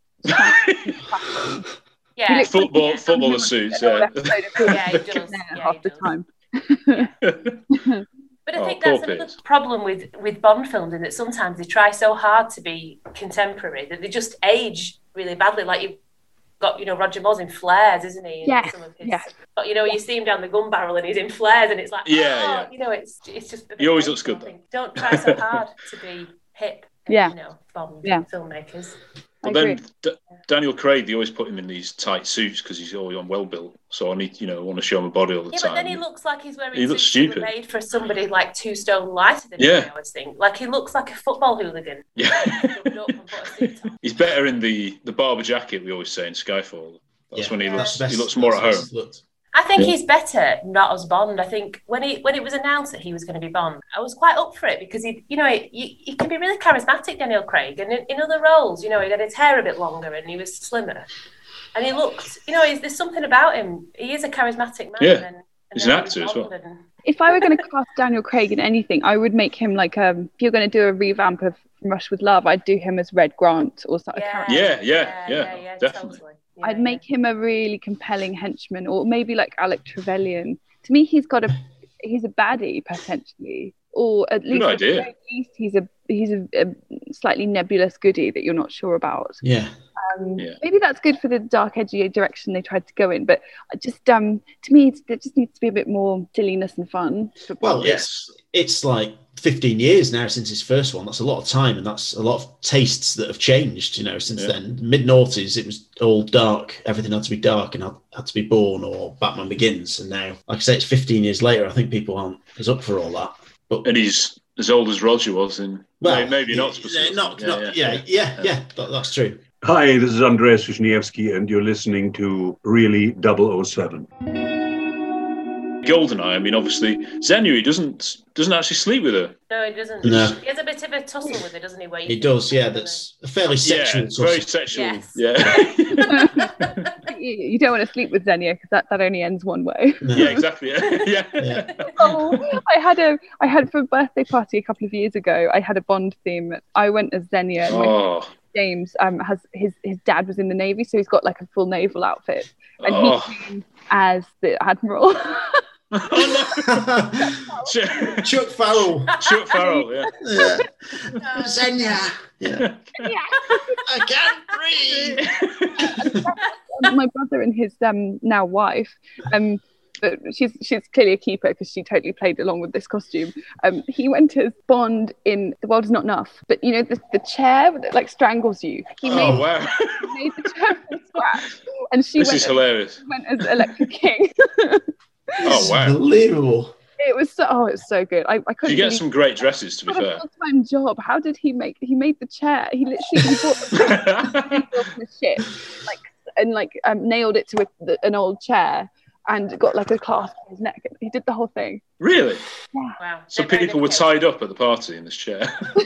fashion. Yeah, He looks like Football, he- footballer suits. an old Yeah. episode of Yeah, he Who's does. There Yeah, half he the does. time. But I Oh, think poor that's another Pierce. problem with, with Bond films, in that sometimes they try so hard to be contemporary that they just age really badly. Like you've got, you know, Roger Moore's in flares, isn't he? And Yeah, some of his, yeah. But you know, you see him down the gun barrel and he's in flares, and it's like, Yeah, oh, yeah. you know, it's it's just. a bit He always painful, looks good, I think. Don't try so hard to be hip. Yeah. You know, Bond Yeah. filmmakers. I But then agree. D- Daniel Craig, they always put him in these tight suits because he's always on well built. So I need, you know, I want to show him a body all the Yeah, time. but then he looks like he's wearing He looks suits that were stupid. made for somebody like two stone lighter than Yeah. him, I always think. Like he looks like a football hooligan. Yeah. Jumped up and put a suit on. He's better in the, the Barber jacket we always say in Skyfall. That's Yeah, when he that's looks the best- he looks more at that's the home. best looked. I think Yeah. he's better not as Bond. I think when he when it was announced that he was going to be Bond, I was quite up for it because he, you know, he, he can be really charismatic, Daniel Craig, and in, in other roles, you know, he had his hair a bit longer and he was slimmer, and he looked, you know, he's, there's something about him. He is a charismatic man. Yeah. And, and He's then an he was actor as Bond, well. and if I were going to cast Daniel Craig in anything, I would make him like um. If you're going to do a revamp of Rush with Love, I'd do him as Red Grant or something. Yeah. Yeah, yeah, yeah, yeah, definitely. Totally. I'd make him a really compelling henchman, or maybe like Alec Trevelyan. To me, he's got a he's a baddie potentially, or at least, Good idea. at least he's a he's a, a slightly nebulous goodie that you're not sure about. Yeah. Um, Yeah. Maybe that's good for the dark, edgy direction they tried to go in, but I just um to me, it's, there just needs to be a bit more silliness and fun. Well, Yes. it's it's like fifteen years now since his first one. That's a lot of time, and that's a lot of tastes that have changed, you know, since Yeah. then. Mid noughties, it was all dark. Everything had to be dark and had, had to be Bourne or Batman Begins. And now, like I say, it's fifteen years later. I think people aren't as up for all that. But And he's as old as Roger was in well, maybe, maybe not. yeah, specifically. not, Yeah, not, yeah, yeah, yeah, yeah, that, that's true. Hi, this is Andreas Wisniewski, and you're listening to Really double oh seven. Goldeneye. I mean, obviously, Xenu, he doesn't doesn't actually sleep with her. No, he doesn't. No. He has a bit of a tussle with her, doesn't he? Where you He think- does, yeah. That's a fairly sexual. Yeah, very tussle. sexual. Yes. Yeah. you, you don't want to sleep with Xenia because that, that only ends one way. Yeah, exactly. Yeah. yeah. Yeah. Oh, I had a I had for a birthday party a couple of years ago. I had a Bond theme. I went as Xenia. And my Oh. James um has his his dad was in the Navy, so he's got like a full naval outfit, and Oh. he came as the admiral. Oh, no. Chuck Farrell. Chuck Farrell, yeah. Yeah. Xenia. Yeah. I can't breathe. My brother and his um now wife, um but she's she's clearly a keeper because she totally played along with this costume. Um, he went as Bond in The World Is Not Enough, but you know the, the chair that like strangles you. He made, Oh, wow. he made the chair from scratch, and she This went is as, hilarious. went as Electra King. Oh, wow. Unbelievable. It was so oh, it's so good. I, I couldn't. You get believe- some great dresses, to be What a fair. full-time job. How did he make? He made the chair. He literally he bought the built the ship, like and like um, nailed it to a, the, an old chair, and got like a clasp on his neck. He did the whole thing. Really? Yeah. Wow. So They're very people were dedicated. tied up at the party in this chair.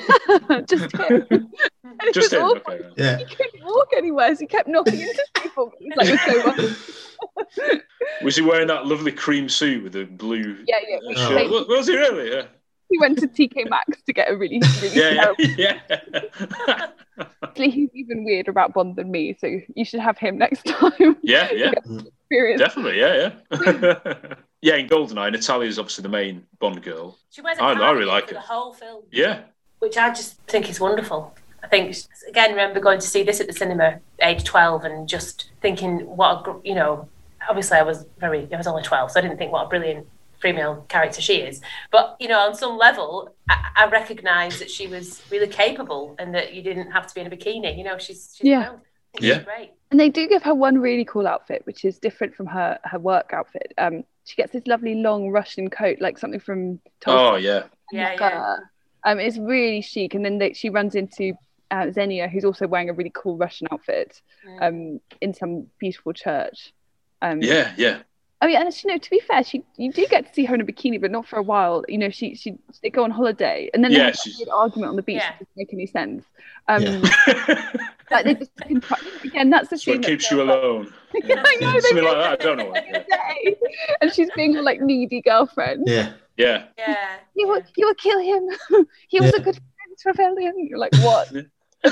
Just him. And it Just was him. awful. Okay. Yeah. He couldn't walk anywhere, so he kept knocking into people. He was like, "It's so much." Was he wearing that lovely cream suit with the blue Yeah, yeah. uh, we shirt? played- Was, was he really? Yeah. He went to T K Maxx to get a really, really Yeah, terrible. yeah, yeah. Actually, he's even weirder about Bond than me, so you should have him next time. Yeah, yeah. Experience. Definitely, yeah, yeah. Yeah, in Goldeneye, Natalia's obviously the main Bond girl. She wears a I- I cardigan really like for her. the whole film, Yeah. which I just think is wonderful. I think again, remember going to see this at the cinema, age twelve, and just thinking, what a gr- you know. Obviously, I was very, I was only twelve, so I didn't think what a brilliant female character she is. But you know, on some level, I, I recognised that she was really capable, and that you didn't have to be in a bikini. You know, she's, she's Yeah. brilliant. She's Yeah. great. And they do give her one really cool outfit, which is different from her her work outfit. Um, she gets this lovely long Russian coat, like something from Oh, Tolstoy. yeah. Yeah, Like, yeah. uh, Um, it's really chic, and then they, she runs into uh, Xenia, who's also wearing a really cool Russian outfit, um, in some beautiful church. Um, Yeah, yeah. I mean, and you know, to be fair, she you do get to see her in a bikini, but not for a while. You know, she she they go on holiday, and then they Yeah, have she's- a good argument on the beach. Yeah. That doesn't make any sense. Um, Yeah. like they just again, that's the That's what scene keeps that you alone. Yeah. I know, they Something like go that. I don't know. What, yeah. day, and she's being a, like needy girlfriend. Yeah. Yeah. Yeah. You will you will kill him. He was Yeah. a good friend, Trevelyan. You're like, what? Who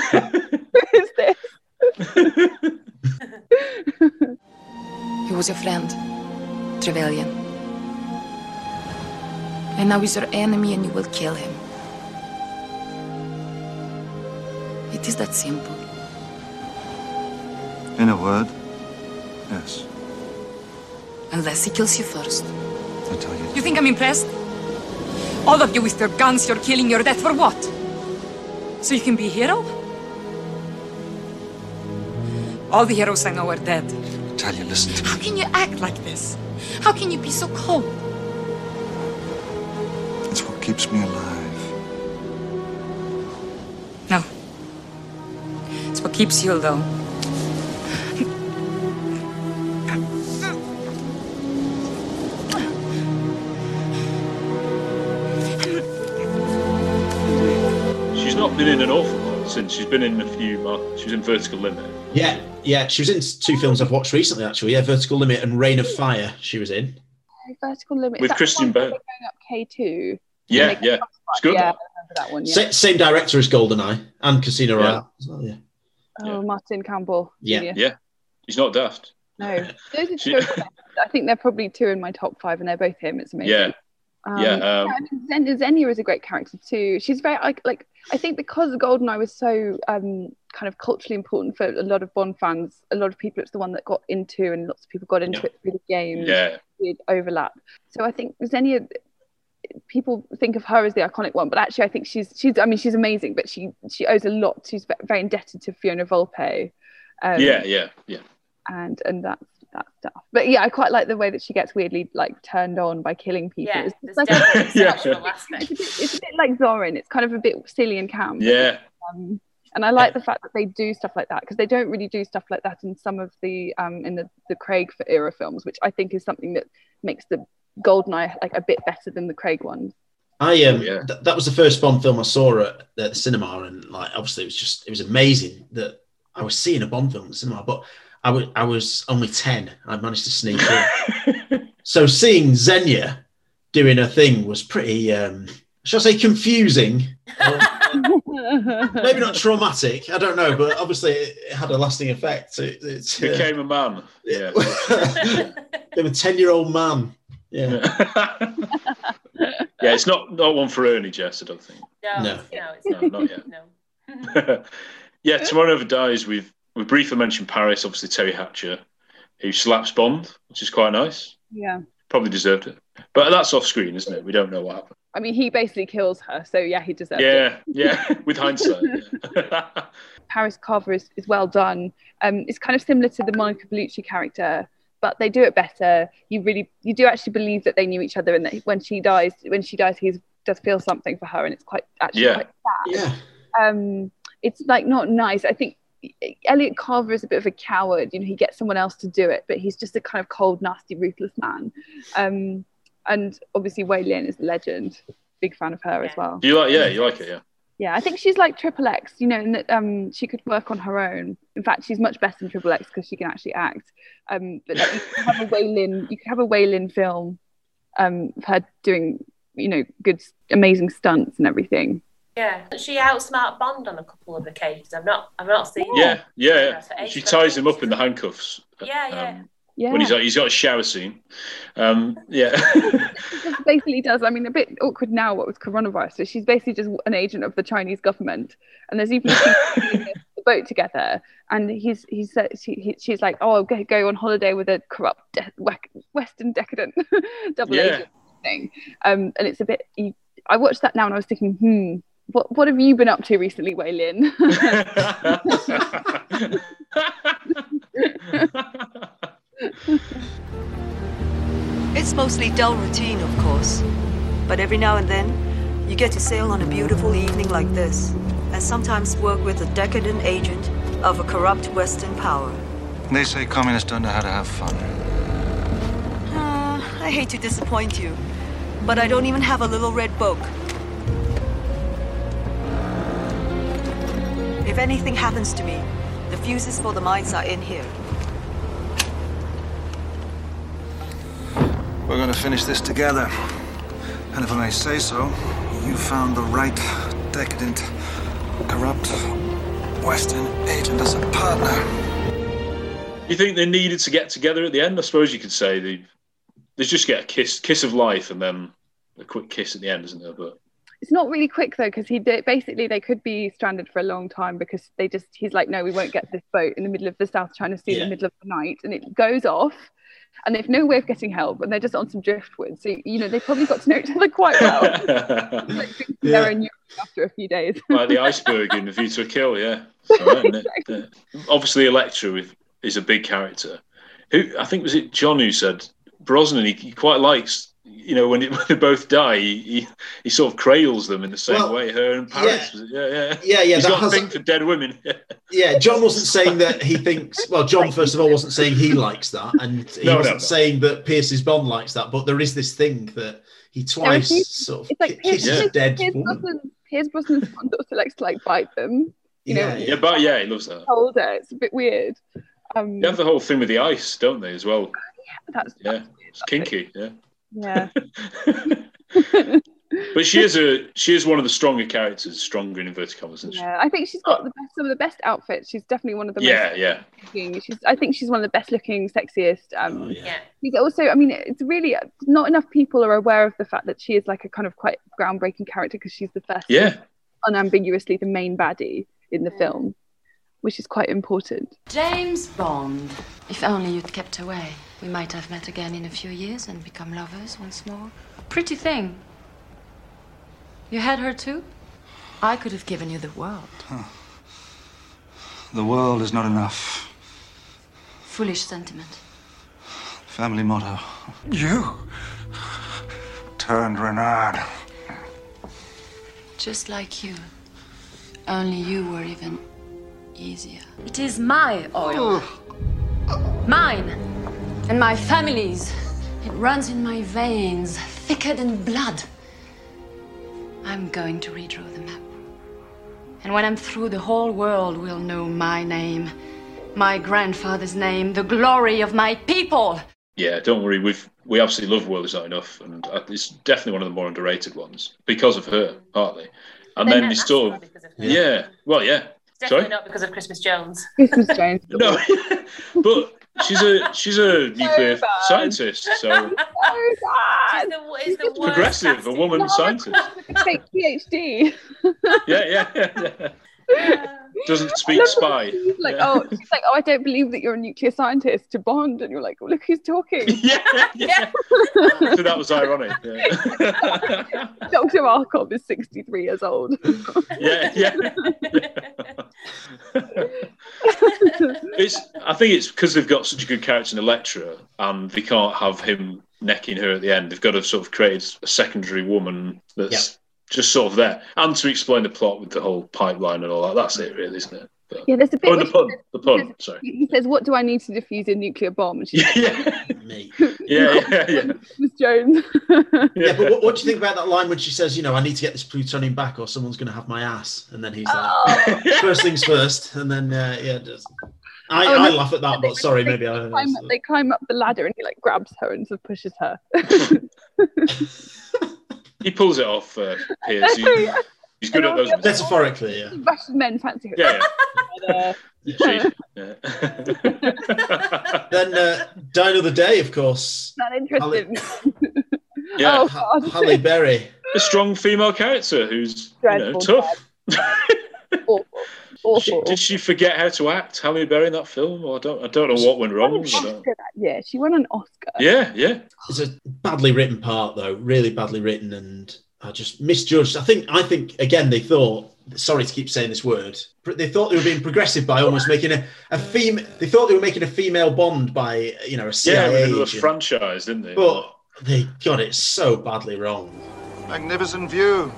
is this? He was your friend, Trevelyan. And now he's your enemy and you will kill him. It is that simple. In a word, yes. Unless he kills you first. I tell you. You think I'm impressed? All of you with your guns, your killing, your death, for what? So you can be a hero? All the heroes I know are dead. Talia, listen to me. How can you act like this? How can you be so cold? It's what keeps me alive. No. It's what keeps you alone. She's not been in an awful lot since she's been in a few. Mar- she was in Vertical Limit. Yeah, yeah. She was in two films I've watched recently, actually. Yeah, Vertical Limit and Reign of Fire. She was in. Vertical Limit. Is with that Christian the one Bale. where they're going up K two? Yeah, yeah, it's good. Yeah, I remember that one. Yeah. Sa- same director as GoldenEye and Casino Yeah. Royale. as well, yeah. Oh, Martin Campbell. Yeah. Genius. Yeah, he's not daft. No, those are She- two. I think they're probably two in my top five, and they're both him. It's amazing. Yeah, Um, yeah. Um, I mean, Zen- Xenia is a great character too. She's very like, like I think because GoldenEye was so um, kind of culturally important for a lot of Bond fans, a lot of people it's the one that got into, and lots of people got into Yeah. it through the game. Yeah. Weird overlap. So I think Xenia, people think of her as the iconic one, but actually I think she's she's I mean she's amazing, but she she owes a lot. She's ve- very indebted to Fiona Volpe. Um, yeah, yeah, yeah. and and that's that stuff. But yeah, I quite like the way that she gets weirdly like turned on by killing people. Yeah, It's there's like definitely a Yeah. sexual aspect. it's, a bit, it's a bit like Zorin. It's kind of a bit silly and camp. Yeah. Um, and I like the fact that they do stuff like that because they don't really do stuff like that in some of the um in the the Craig era films, which I think is something that makes the GoldenEye like a bit better than the Craig ones. I um, Oh, yeah. th- that was the first Bond film I saw at the cinema, and like obviously it was just it was amazing that I was seeing a Bond film at the cinema, but I was I was only ten. I managed to sneak in. So seeing Xenia doing her thing was pretty, um, shall I say, confusing. Maybe not traumatic. I don't know, but obviously it had a lasting effect. It, it's uh, Became a man. Yeah. became a ten-year-old man. Yeah. Yeah, it's not, not one for Ernie, Jess, I don't think. No, No. no, it's No, not. not yet. No. Yeah, Tomorrow Never Dies. We've we briefly mentioned Paris, obviously Terry Hatcher, who slaps Bond, which is quite nice. Yeah. Probably deserved it. But that's off screen, isn't it? We don't know what happened. I mean, he basically kills her, so yeah, he deserves it. Yeah, yeah, with hindsight. Yeah. Paris Carver is, is well done. Um, it's kind of similar to the Monica Bellucci character, but they do it better. You really, you do actually believe that they knew each other, and that when she dies, when she dies, he does feel something for her, and it's quite actually Yeah. quite sad. Yeah. Um, it's like not nice. I think Elliot Carver is a bit of a coward. You know, he gets someone else to do it, but he's just a kind of cold, nasty, ruthless man. Um, and obviously, Wei Lin is a legend. Big fan of her as well. Do you like? Yeah, you like it. Yeah. Yeah, I think she's like Triple X, you know, and that um, she could work on her own. In fact, she's much better than Triple X because she can actually act. Um, but like, you could have a Wei Lin, you could have a Wei Lin film um, of her doing, you know, good, amazing stunts and everything. Yeah, she outsmart Bond on a couple of occasions. I've not, I've not seen. Yeah, yeah. That's her She age ties him up in the handcuffs. Yeah, yeah. Um, Yeah, When he's he's got a shower scene. Um, yeah. she just basically does. I mean, a bit awkward now what with coronavirus. So she's basically just an agent of the Chinese government, and there's even a scene in the the boat together, and he's he's uh, she, he, she's like, oh, I'll go, go on holiday with a corrupt de- whack- Western decadent double Yeah. agent thing. Um, and it's a bit. You, I watched that now, and I was thinking, hmm. What, what have you been up to recently, Wei Lin? It's mostly dull routine, of course. But every now and then, you get to sail on a beautiful evening like this, and sometimes work with a decadent agent of a corrupt Western power. They say communists don't know how to have fun. Uh, I hate to disappoint you, but I don't even have a little red book. If anything happens to me, the fuses for the mines are in here. We're going to finish this together. And if I may say so, you found the right decadent, corrupt Western agent as a partner. You think they needed to get together at the end? I suppose you could say they they just get a kiss, kiss of life, and then a quick kiss at the end, isn't there? But It's not really quick though, because he did, basically they could be stranded for a long time because they just he's like, no, we won't get this boat in the middle of the South China Sea in the middle of the night, and it goes off, and they've no way of getting help, and they're just on some driftwood. So you know they probably got to know each other quite well. Like, Yeah. they're in Europe after a few days. like the iceberg in The View to a Kill, yeah. It's all right, isn't it? Yeah. Obviously, Electra with, is a big character. Who I think was it John who said Brosnan. He, he quite likes, you know, when, it, when they both die, he, he he sort of cradles them in the same Well, way. Her and Paris, was it? yeah, yeah, Yeah, yeah, He's that got has- a thing for dead women. Yeah, John wasn't saying that he thinks. Well, John first of all wasn't saying he likes that, and he No, no, wasn't no. saying that Pierce's Bond likes that. But there is this thing that he There are twice few- sort of it's like ki- kisses Piers, a dead Piers, woman. Brosnan, Piers Brosnan's Bond also likes to like bite them. You know, yeah, but yeah, he loves that. hold it. It's a bit weird. Um, They have the whole thing with the ice, don't they, as well? that's Yeah, it's kinky. Yeah, Yeah. But she is a she is one of the stronger characters, stronger in inverted commas, isn't she? Yeah, I think she's got the best, some of the best outfits. She's definitely one of the Yeah, most yeah. looking. She's, I think she's one of the best looking, sexiest. Um, Oh, yeah. She's also, I mean, it's really not enough people are aware of the fact that she is like a kind of quite groundbreaking character because she's the first, Yeah. unambiguously the main baddie in the film, which is quite important. James Bond. If only you'd kept away, we might have met again in a few years and become lovers once more. Pretty thing. You had her too? I could have given you the world. Huh. The world is not enough. Foolish sentiment. Family motto. You turned Renard. Just like you. Only you were even easier. It is my oil. Mine. And my family's. It runs in my veins, thicker than blood. I'm going to redraw the map. And when I'm through, the whole world will know my name, my grandfather's name, the glory of my people. Yeah, don't worry. We've we absolutely love World Is Not Enough, and it's definitely one of the more underrated ones because of her, partly. And Then then that- it's that's sort not of because of her. yeah, well, yeah. It's definitely Sorry, not because of Christmas Jones. Christmas Jones. no, but she's a she's a nuclear bad. scientist, so So bad. She's the, is the worst progressive, a casting. woman scientist. Like a fake PhD. Yeah, yeah, yeah. yeah. Doesn't speak spy. She's like, Yeah. oh, she's like, oh, I don't believe that you're a nuclear scientist to Bond, and you're like, oh, look who's talking. yeah, yeah. So that was ironic. Yeah, Doctor Markov is sixty-three years old. yeah. yeah. It's. I think it's because they've got such a good character in Electra, and they can't have him necking her at the end. They've got to sort of create a secondary woman that's just sort of there, and to explain the plot with the whole pipeline and all that. That's it, really, isn't it? But, Yeah, there's a bit. oh, where the she pun. says- The pun. he says- Sorry. He says, "What do I need to defuse a nuclear bomb?" And she's like, Yeah, Me. yeah, yeah, yeah. Miss Jones. Yeah, but what, what do you think about that line when she says, you know, I need to get this plutonium back or someone's going to have my ass? And then he's like, Oh. first things first. And then, uh, yeah, just... I, Oh, I no. laugh at that, but sorry, maybe I... They climb, up, they climb up the ladder, and he like grabs her and sort of pushes her. He pulls it off. Uh, Piers. He, he's good at those. Metaphorically, yeah. Russian men fancy her. Yeah, yeah. She- yeah. Then uh, Die Another Day, of course. Not interested. Yeah. Oh, Ha- God. Halle Berry. A strong female character who's you know, Dreadful, tough. Awful. Awful. Did she forget how to act, Halle Berry, in that film? Or I don't. I don't know what went wrong. I don't- Yeah, she won an Oscar. Yeah, yeah. It's a badly written part, though. Really badly written, and I just misjudged. I think. I think again they thought. Sorry to keep saying this word. But they thought they were being progressive by almost making a a female. They thought they were making a female Bond by you know a C I A Yeah, with another agent. franchise, didn't they? But they got it so badly wrong. Magnificent view.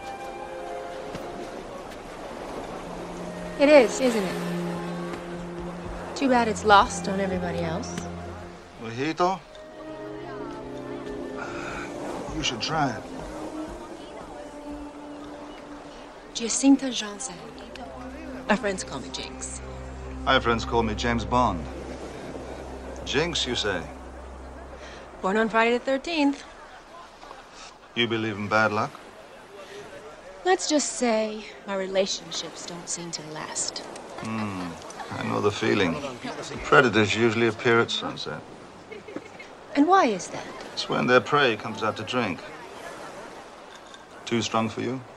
It is, isn't it? Too bad it's lost on everybody else. Mojito? You should try it. Jacinta Johnson. Our friends call me Jinx. My friends call me James Bond. Jinx, you say? Born on Friday the thirteenth. You believe in bad luck? Let's just say my relationships don't seem to last. Hmm, I know the feeling. Predators usually appear at sunset. And why is that? It's when their prey comes out to drink. Too strong for you?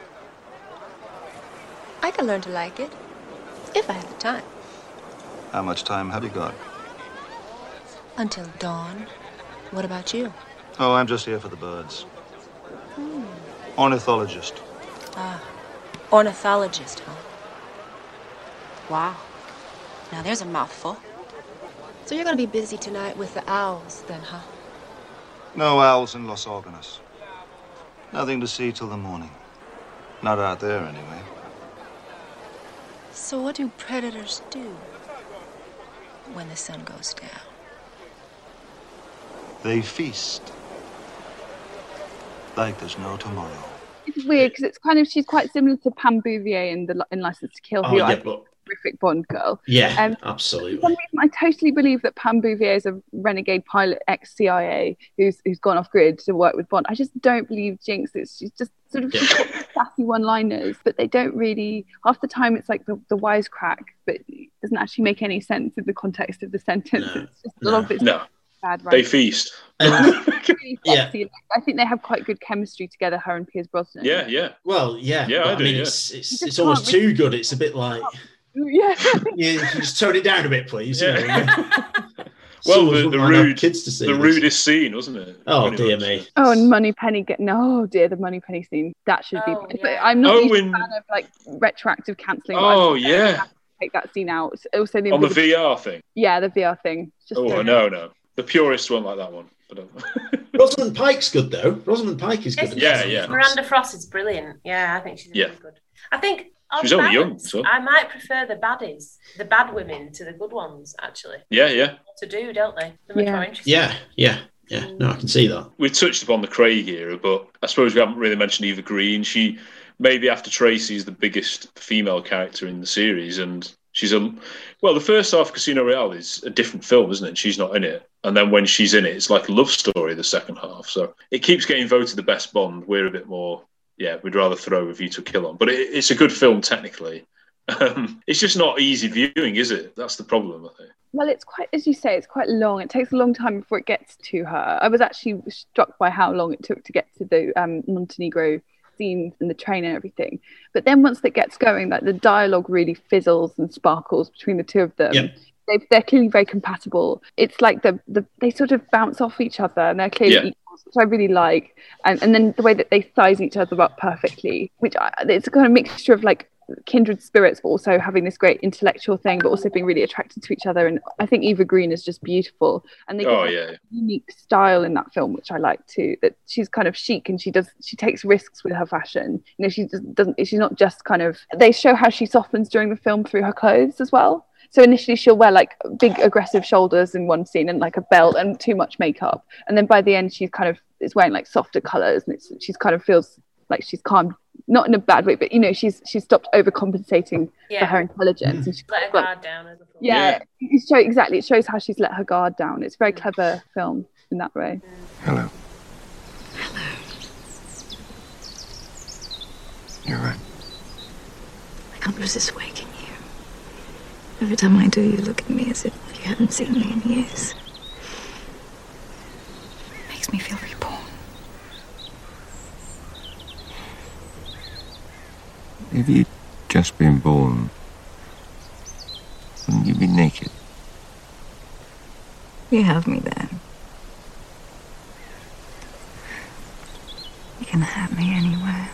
I could learn to like it, if I had the time. How much time have you got? Until dawn. What about you? Oh, I'm just here for the birds. Ornithologist. Ah, ornithologist, huh? Wow. Now there's a mouthful. So you're gonna be busy tonight with the owls, then, huh? No owls in Los Organos. Nothing to see till the morning. Not out there, anyway. So what do predators do when the sun goes down? They feast. Like there's no tomorrow. It's weird because it's kind of she's quite similar to Pam Bouvier in the in License to Kill. Oh, who yeah, I but perfect Bond girl. Yeah, um, absolutely. For some reason, I totally believe that Pam Bouvier is a renegade pilot, ex-C I A, who's who's gone off grid to work with Bond. I just don't believe Jinx. It's she's just sort of she's got sassy one-liners, but they don't really. Half the time, it's like the, the wisecrack, but it doesn't actually make any sense in the context of the sentence. No, it's just no. a lot of it's No. bad They writing. feast. Really Yeah. sexy. I think they have quite good chemistry together, her and Pierce Brosnan. Yeah, yeah. Well, yeah. Yeah, but I I, do, mean, yeah. it's it's, You just it's almost can't too good. It's a bit like, Yeah. yeah, you can just tone it down a bit, please. You Yeah. know, Well, Someone the, the wouldn't mind our rude, kids to see the this. rudest scene, wasn't it? Oh, Pretty dear much. me. Oh, and Money Penny getting oh dear, the Money Penny scene that should be. Oh, But yeah. I'm not Oh, usually in- a fan of like retroactive cancelling. Oh, yeah. Take that scene out. Also, the On the invisible- V R thing. yeah, the V R thing. It's Just Oh, don't- no, no. The purists won't like that one. But, uh, Rosamund Pike's good though. Rosamund Pike is good. Yes, Yeah, yeah. Miranda Frost is brilliant. Yeah, I think she's Yeah. really good. I think on She's only young, balance, so- I might prefer the baddies, the bad women, to the good ones. Actually, yeah, yeah. to do, don't they? They're much Yeah. more interesting. Yeah, yeah, yeah. No, I can see that. We've touched upon the Craig era, but I suppose we haven't really mentioned Eva Green. She, maybe after Tracy, is the biggest female character in the series, and she's a well. The first half of Casino Royale is a different film, isn't it? She's not in it, and then when she's in it, it's like a love story. The second half, so it keeps getting voted the best Bond. We're a bit more, yeah. We'd rather throw A View to a Kill on, but it, it's a good film technically. Um, it's just not easy viewing, is it? That's the problem, I think. Well, it's quite, as you say, it's quite long. It takes a long time before it gets to her. I was actually struck by how long it took to get to the um, Montenegro scenes and the train and everything. But then once it gets going, like the dialogue really fizzles and sparkles between the two of them. Yep. They, they're clearly very compatible. It's like the, the they sort of bounce off each other, and they're clearly Yeah. equals, which I really like. And and then the way that they size each other up perfectly, which I, it's a kind of mixture of like kindred spirits, but also having this great intellectual thing, but also being really attracted to each other. And I think Eva Green is just beautiful, and they give Oh, her yeah. a unique style in that film, which I like too. That she's kind of chic, and she does she takes risks with her fashion. You know, she just doesn't. She's not just kind of. They show how she softens during the film through her clothes as well. So initially she'll wear like big aggressive shoulders in one scene and like a belt and too much makeup, and then by the end she's kind of is wearing like softer colours, and it's she's kind of feels like she's calmed, not in a bad way, but you know she's she's stopped overcompensating Yeah. for her intelligence, and she's Let her got- guard down as a fool. yeah, it show, exactly. It shows how she's let her guard down. It's a very clever film in that way. Hello. You're right. I can't resist waking you. Every time I do, you look at me as if you haven't seen me in years. It makes me feel reborn. If you'd just been born, wouldn't you be naked? You have me there. You can have me anywhere.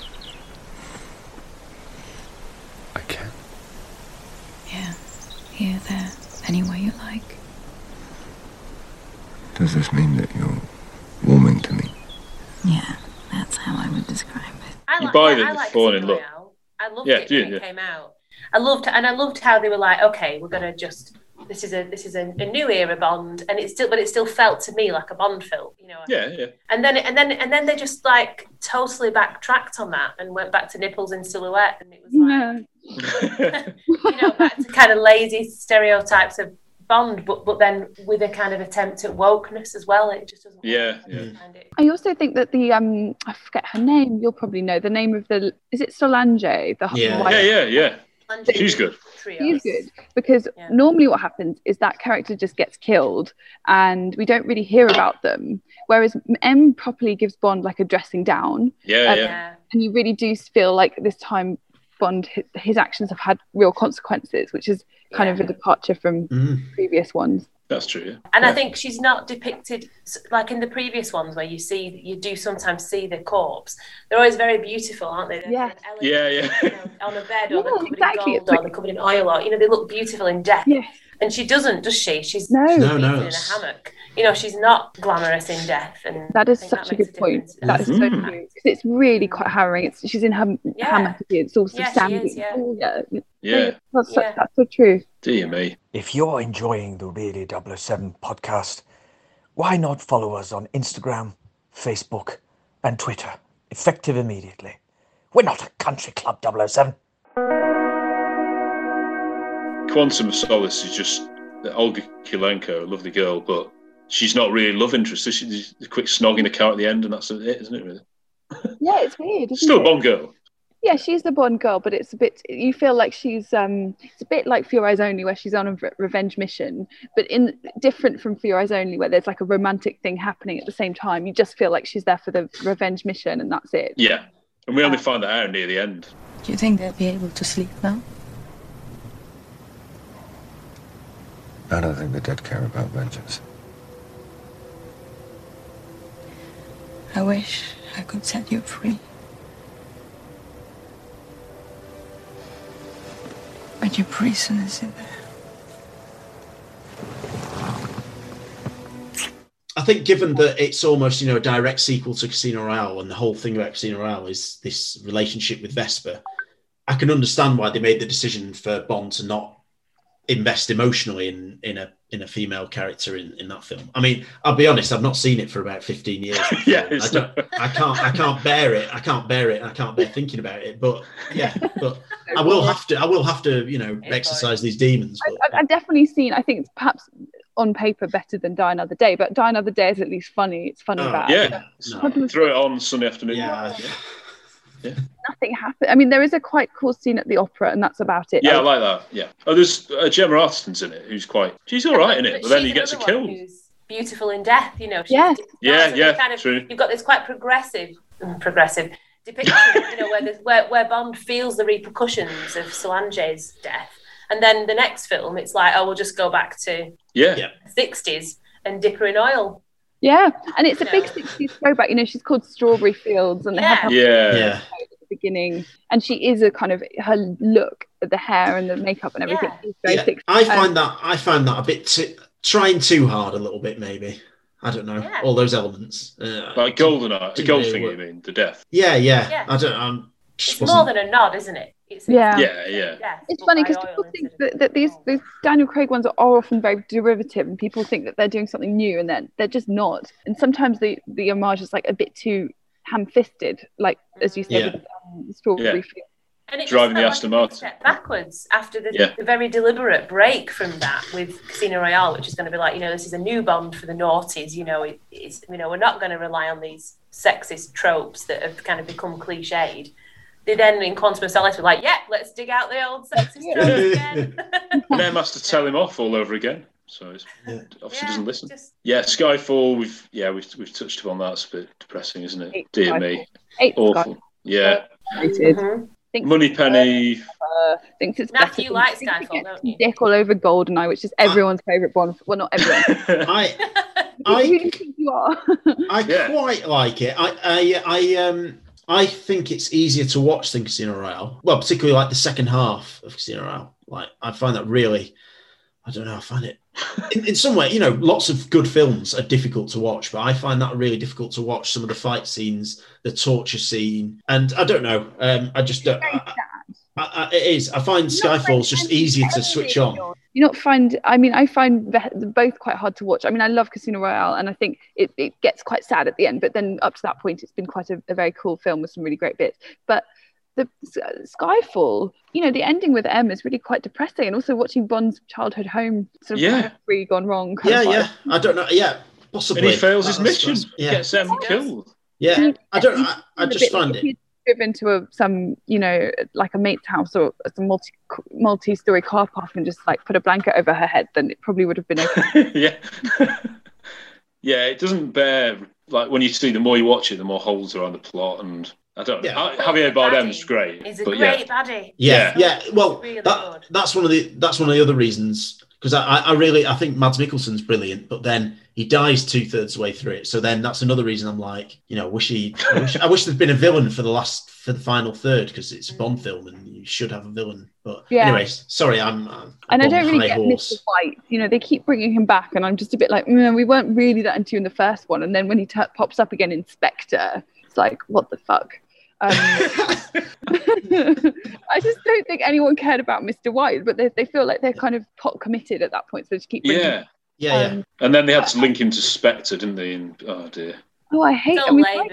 I can. Yeah, here, there, anywhere you like. Does this mean that you're warming to me? Yeah, that's how I would describe it. I You like, buy yeah, the- I the like Fallen Casino Look. Royale. I loved Yeah, it do you? when it Yeah. came out. I loved and I loved how they were like, okay, we're gonna just this is a this is a, a new era Bond, and it's still but it still felt to me like a Bond film, you know. Yeah, yeah. And then and then and then they just like totally backtracked on that and went back to nipples in silhouette, and it was like you know back to kind of lazy stereotypes of Bond, but but then with a kind of attempt at wokeness as well. It just doesn't. Yeah, yeah. I also think that the um I forget her name. You'll probably know the name of the. Is it Solange? The Yeah, white- yeah, yeah, yeah. She's good. She's good because normally what happens is that character just gets killed and we don't really hear about them. Whereas M properly gives Bond like a dressing down. Yeah, Um, yeah. And you really do feel like this time Bond, his, his actions have had real consequences, which is kind of a departure from previous ones. That's true. Yeah. And I think she's not depicted s- like in the previous ones where you see you do sometimes see the corpse. They're always very beautiful, aren't they? They're Yeah. kind of Yeah, yeah. you know, on a bed, or Yeah, they're covered exactly. in It's gold, or like- they're covered in oil, or you know, they look beautiful in death. Yeah. And she doesn't, does she? She's No. she's No, naked no, in a it's- hammock. You know, she's not glamorous in death. And That is I think such a makes good point. difference. That is so Mhm. true. 'Cause it's really quite harrowing. It's she's in her Yeah. hammock. It's all Yeah, she standing. is, yeah. Oh, yeah. Yeah. That's, so, Yeah. that's so true. Dear me. If you're enjoying the Really double oh seven podcast, why not follow us on Instagram, Facebook, and Twitter, effective immediately. We're not a country club double oh seven. Quantum of Solace is just Olga Kurylenko, a lovely girl, but she's not really love interest. So she's a quick snog in the car at the end, and that's it, isn't it? Really? Yeah, it's weird. Isn't Still it? a Bond girl. Yeah, she's the Bond girl, but it's a bit. You feel like she's. Um, it's a bit like For Your Eyes Only, where she's on a re- revenge mission, but in different from For Your Eyes Only, where there's like a romantic thing happening at the same time. You just feel like she's there for the revenge mission, and that's it. Yeah, and we only find that out near the end. Do you think they'll be able to sleep now? I don't think the dead care about vengeance. I wish I could set you free. But your prison is in there. I think given that it's almost, you know, a direct sequel to Casino Royale, and the whole thing about Casino Royale is this relationship with Vesper, I can understand why they made the decision for Bond to not invest emotionally in in a in a female character in, in that film. I mean, I'll be honest, I've not seen it for about fifteen years. yeah, I, don't, I can't I can't bear it. I can't bear it. I can't bear thinking about it. But yeah, but I will have to I will have to, you know, exercise these demons. But, I've, I've definitely seen. I think it's perhaps on paper better than Die Another Day, but Die Another Day is at least funny. It's funny Oh, about. yeah, No. throw it on Sunday afternoon. Yeah. Yeah. Nothing happened. I mean, there is a quite cool scene at the opera, and that's about it. Yeah, I like that. Yeah. Oh, there's uh, Gemma Arterton's in it, who's quite. She's all right in it, but then he gets her another one killed. who's beautiful in death, you know. she's Yes. Yeah, so yeah, kind of, true. You've got this quite progressive, mm, progressive depiction, you know, where, there's- where where Bond feels the repercussions of Solange's death, and then the next film, it's like, oh, we'll just go back to Yeah. the sixties and dip her in oil. Yeah, and it's a big sixties throwback. You know, she's called Strawberry Fields, and they have her Yeah. Yeah. at the beginning, and she is a kind of her look, the hair and the makeup and everything. Is very Yeah, sixties. I Um, find that I find that a bit too, trying too hard a little bit, maybe. I don't know, all those elements. Uh, Like Goldeneye, the didn't gold really thing, work. you mean, the death. Yeah, yeah, Yeah. I don't. Um, It's more than a nod, isn't it? It's, Yeah. Yeah, yeah. death, It's but funny by because oil people think that, that these, these Daniel Craig ones are often very derivative, and people think that they're doing something new, and then they're just not. And sometimes the the homage is like a bit too ham-fisted, like as you said, Yeah. with um, Strawberry Yeah. Fields. And it just Driving the felt Aston like a big Martin. step backwards after the, Yeah. the very deliberate break from that with Casino Royale, which is going to be like, you know, this is a new Bond for the noughties. You know, it, it's you know, we're not going to rely on these sexist tropes that have kind of become cliched. They then in Quantum of Solace were like, yeah, let's dig out the old sexist tropes again. And then has to tell him off all over again. So it's, obviously doesn't listen. Yeah, Skyfall. We've yeah we've we've touched upon that. It's a bit depressing, isn't it? Hate Dear Skyfall. me, Hate awful. Skyfall. Yeah, Rated. Mm-hmm. Thinks Money Penny. uh, thinks it's Matthew better likes than- Skyfall, don't you? Dick all over Goldeneye, which is everyone's favourite Bond. Well, not everyone. I Who I do you think you are? I quite like it. I I I um I think it's easier to watch than Casino Royale. Well, particularly like the second half of Casino Royale. Like I find that really, I don't know. I find it in, in some way, you know, lots of good films are difficult to watch, but I find that really difficult to watch. Some of the fight scenes, the torture scene, and I don't know. Um, I just don't. I, I, I, it is. I find Skyfall's just easier to switch on. You not find? I mean, I find ve- both quite hard to watch. I mean, I love Casino Royale, and I think it, it gets quite sad at the end. But then up to that point, it's been quite a, a very cool film with some really great bits. But the S- Skyfall, you know, the ending with M is really quite depressing, and also watching Bond's childhood home sort of Yeah. free gone wrong. Kind Yeah, of yeah. vibe. I don't know. Yeah, possibly. And he fails his That's- mission. that's- Yeah. Gets them killed. Yeah, I don't. I, I A just bit find like if it. you'd driven to a some you know like a mate's house or some multi multi-story car park and just like put a blanket over her head, then it probably would have been okay. yeah. Yeah, it doesn't bear like when you see the more you watch it, the more holes are on the plot, and I don't know. Yeah. Javier Bardem's great. He's a but great yeah. baddie. Yeah, yeah. Well, Really that, that's one of the that's one of the other reasons because I, I really I think Mads Mikkelsen's brilliant, but then he dies two thirds way through it. So then that's another reason I'm like, you know, wish he I wish, I wish there'd been a villain for the last for the final third because it's a Bond film and you should have a villain. But Yeah. anyways, sorry, I'm. I'm And I on don't really high get horse. Mister White. You know, they keep bringing him back, and I'm just a bit like, mm, we weren't really that into you in the first one. And then when he t- pops up again in Spectre, it's like, what the fuck? Um, I just don't think anyone cared about Mister White, but they, they feel like they're kind of pot committed at that point, so they just keep bringing Yeah. him. Yeah, Um, And then they had to link him to Spectre, didn't they? And oh dear. Oh, I hate. So I mean, laboured.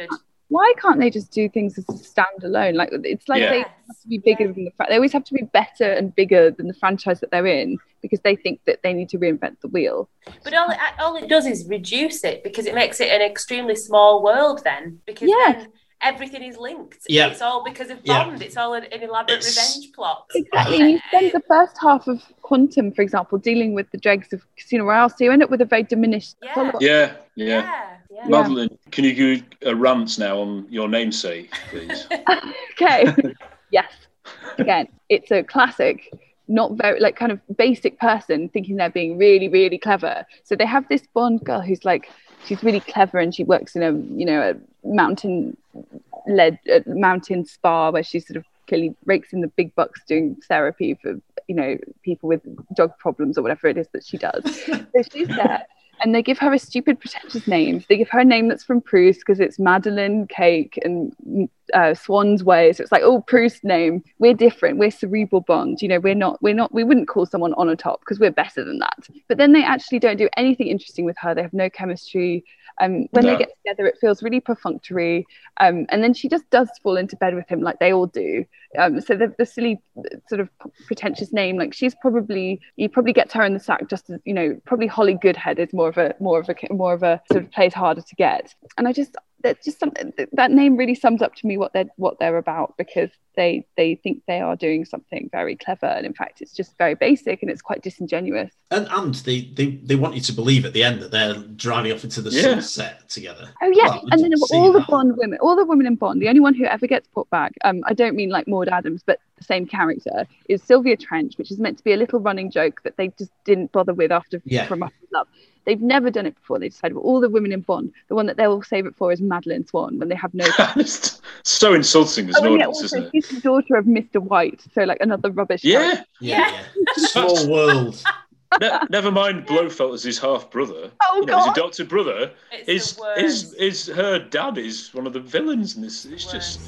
why can't they just do things as a standalone? Like it's like Yeah. they have to be bigger than the fra- they always have to be better and bigger than the franchise that they're in because they think that they need to reinvent the wheel. But all it, all it does is reduce it because it makes it an extremely small world then. Because Yeah. then everything is linked. Yeah. It's all because of Yeah. Bond. It's all an, an elaborate It's- revenge plot. Exactly. And you spend the first half of Quantum, for example, dealing with the dregs of Casino Royale, so you end up with a very diminished follow-up. Yeah, yeah. Yeah. yeah. Madeline, can you do a rant now on your namesake, please? Okay. Yes. Again, it's a classic, not very like kind of basic person thinking they're being really, really clever. So they have this Bond girl who's like, she's really clever and she works in a, you know, a mountain led a mountain spa where she sort of clearly rakes in the big bucks doing therapy for, you know, people with dog problems or whatever it is that she does. So she's there. And they give her a stupid pretentious name. They give her a name that's from Proust because it's Madeleine Cake and uh, Swan's Way. So it's like, oh, Proust name. We're different. We're cerebral Bond. You know, we're not. We're not. We wouldn't call someone on a top because we're better than that. But then they actually don't do anything interesting with her. They have no chemistry. Um, when No. they get together, it feels really perfunctory. Um, and then she just does fall into bed with him like they all do. Um, so the, the silly sort of pretentious name, like she's probably, he probably gets her in the sack just as, you know, probably Holly Goodhead is more of a, more of a, more of a sort of plays harder to get. And I just, that's just something, that name really sums up to me what they're, what they're about because they, they think they are doing something very clever. And in fact, it's just very basic and it's quite disingenuous. And, and they, they, they want you to believe at the end that they're driving off into the Yeah. sunset together. Oh yeah, Well, and then see all the that. Bond women, all the women in Bond, the only one who ever gets put back, um, I don't mean like Maud Adams, but the same character, is Sylvia Trench, which is meant to be a little running joke that they just didn't bother with after Yeah. From Russia with Love. They've never done it before. They decided, well, all the women in Bond, the one that they'll save it for is Madeleine Swan when they have no. It's so insulting as Oh, an and yet audience, also, isn't it? she's the daughter of Mister White, so like another rubbish. Yeah. character. Yeah, yeah. Small world. Ne- never mind Blofeld as his half brother. Oh, you know, his God. adopted brother. It's Is the worst. is is her dad is one of the villains in this. It's just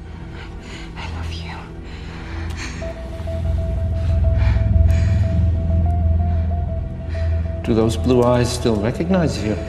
I love you. Do those blue eyes still recognize you?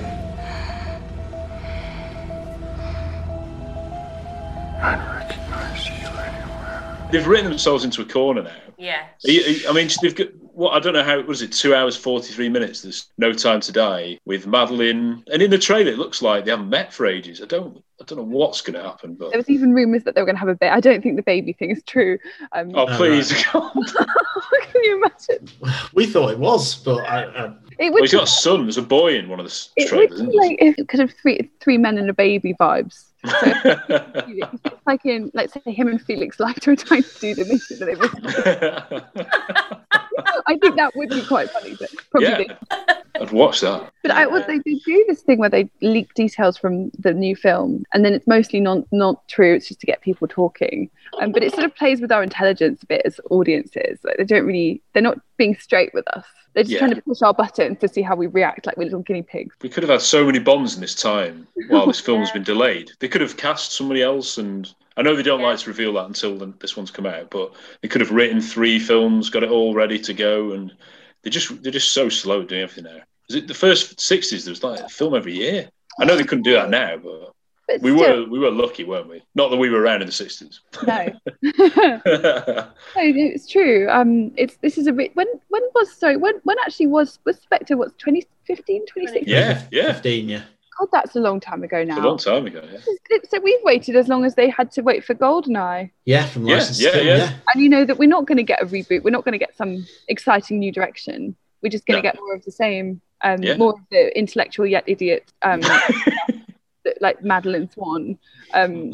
they've written themselves into a corner now. Yeah. I mean, they've got what I don't know how what is it? Two hours forty-three minutes. There's No Time to Die with Madeline, and in the trailer it looks like they haven't met for ages. I don't, I don't know what's going to happen. But There was even rumours that they were going to have a baby. I don't think the baby thing is true. Um, oh please, Can you imagine? We thought it was, but I, I... It well, would he's got a son. There's a boy in one of the s- It trailers. would Isn't be like if kind of three three men and a baby vibes. So it's like in, let's say, him and Felix Leiter are trying to do the mission that they were. I think that would be quite funny, but probably. Yeah, they- I'd watch that. But I would they, they do this thing where they leak details from the new film, and then it's mostly not not true. It's just to get people talking. Um, but it sort of plays with our intelligence a bit as audiences. Like they don't really, they're not being straight with us. They're just Yeah. trying to push our buttons to see how we react, like we're little guinea pigs. We could have had so many Bonds in this time while this film has been delayed. They could have cast somebody else, and I know they don't like to reveal that until the, this one's come out. But they could have written three films, got it all ready to go, and they just they're just so slow at doing everything now. Was it the first sixties? There was like a film every year. I know they couldn't do that now, but, But we still- were we were lucky, weren't we? Not that we were around in the sixties. No. No, it's true. Um, it's this is a bit. When when was sorry? When when actually was was Spectre? What's twenty fifteen, twenty sixteen? Yeah, yeah. fifteen, yeah. God, that's a long time ago now. A long time ago, yeah. So we've waited as long as they had to wait for GoldenEye. Yeah, from Yeah, License yeah, to Kill, yeah. yeah. And you know that we're not going to get a reboot. We're not going to get some exciting new direction. We're just going to No. get more of the same. Um, Yeah. More of the intellectual yet idiot. Um, like Madeleine Swan. Um,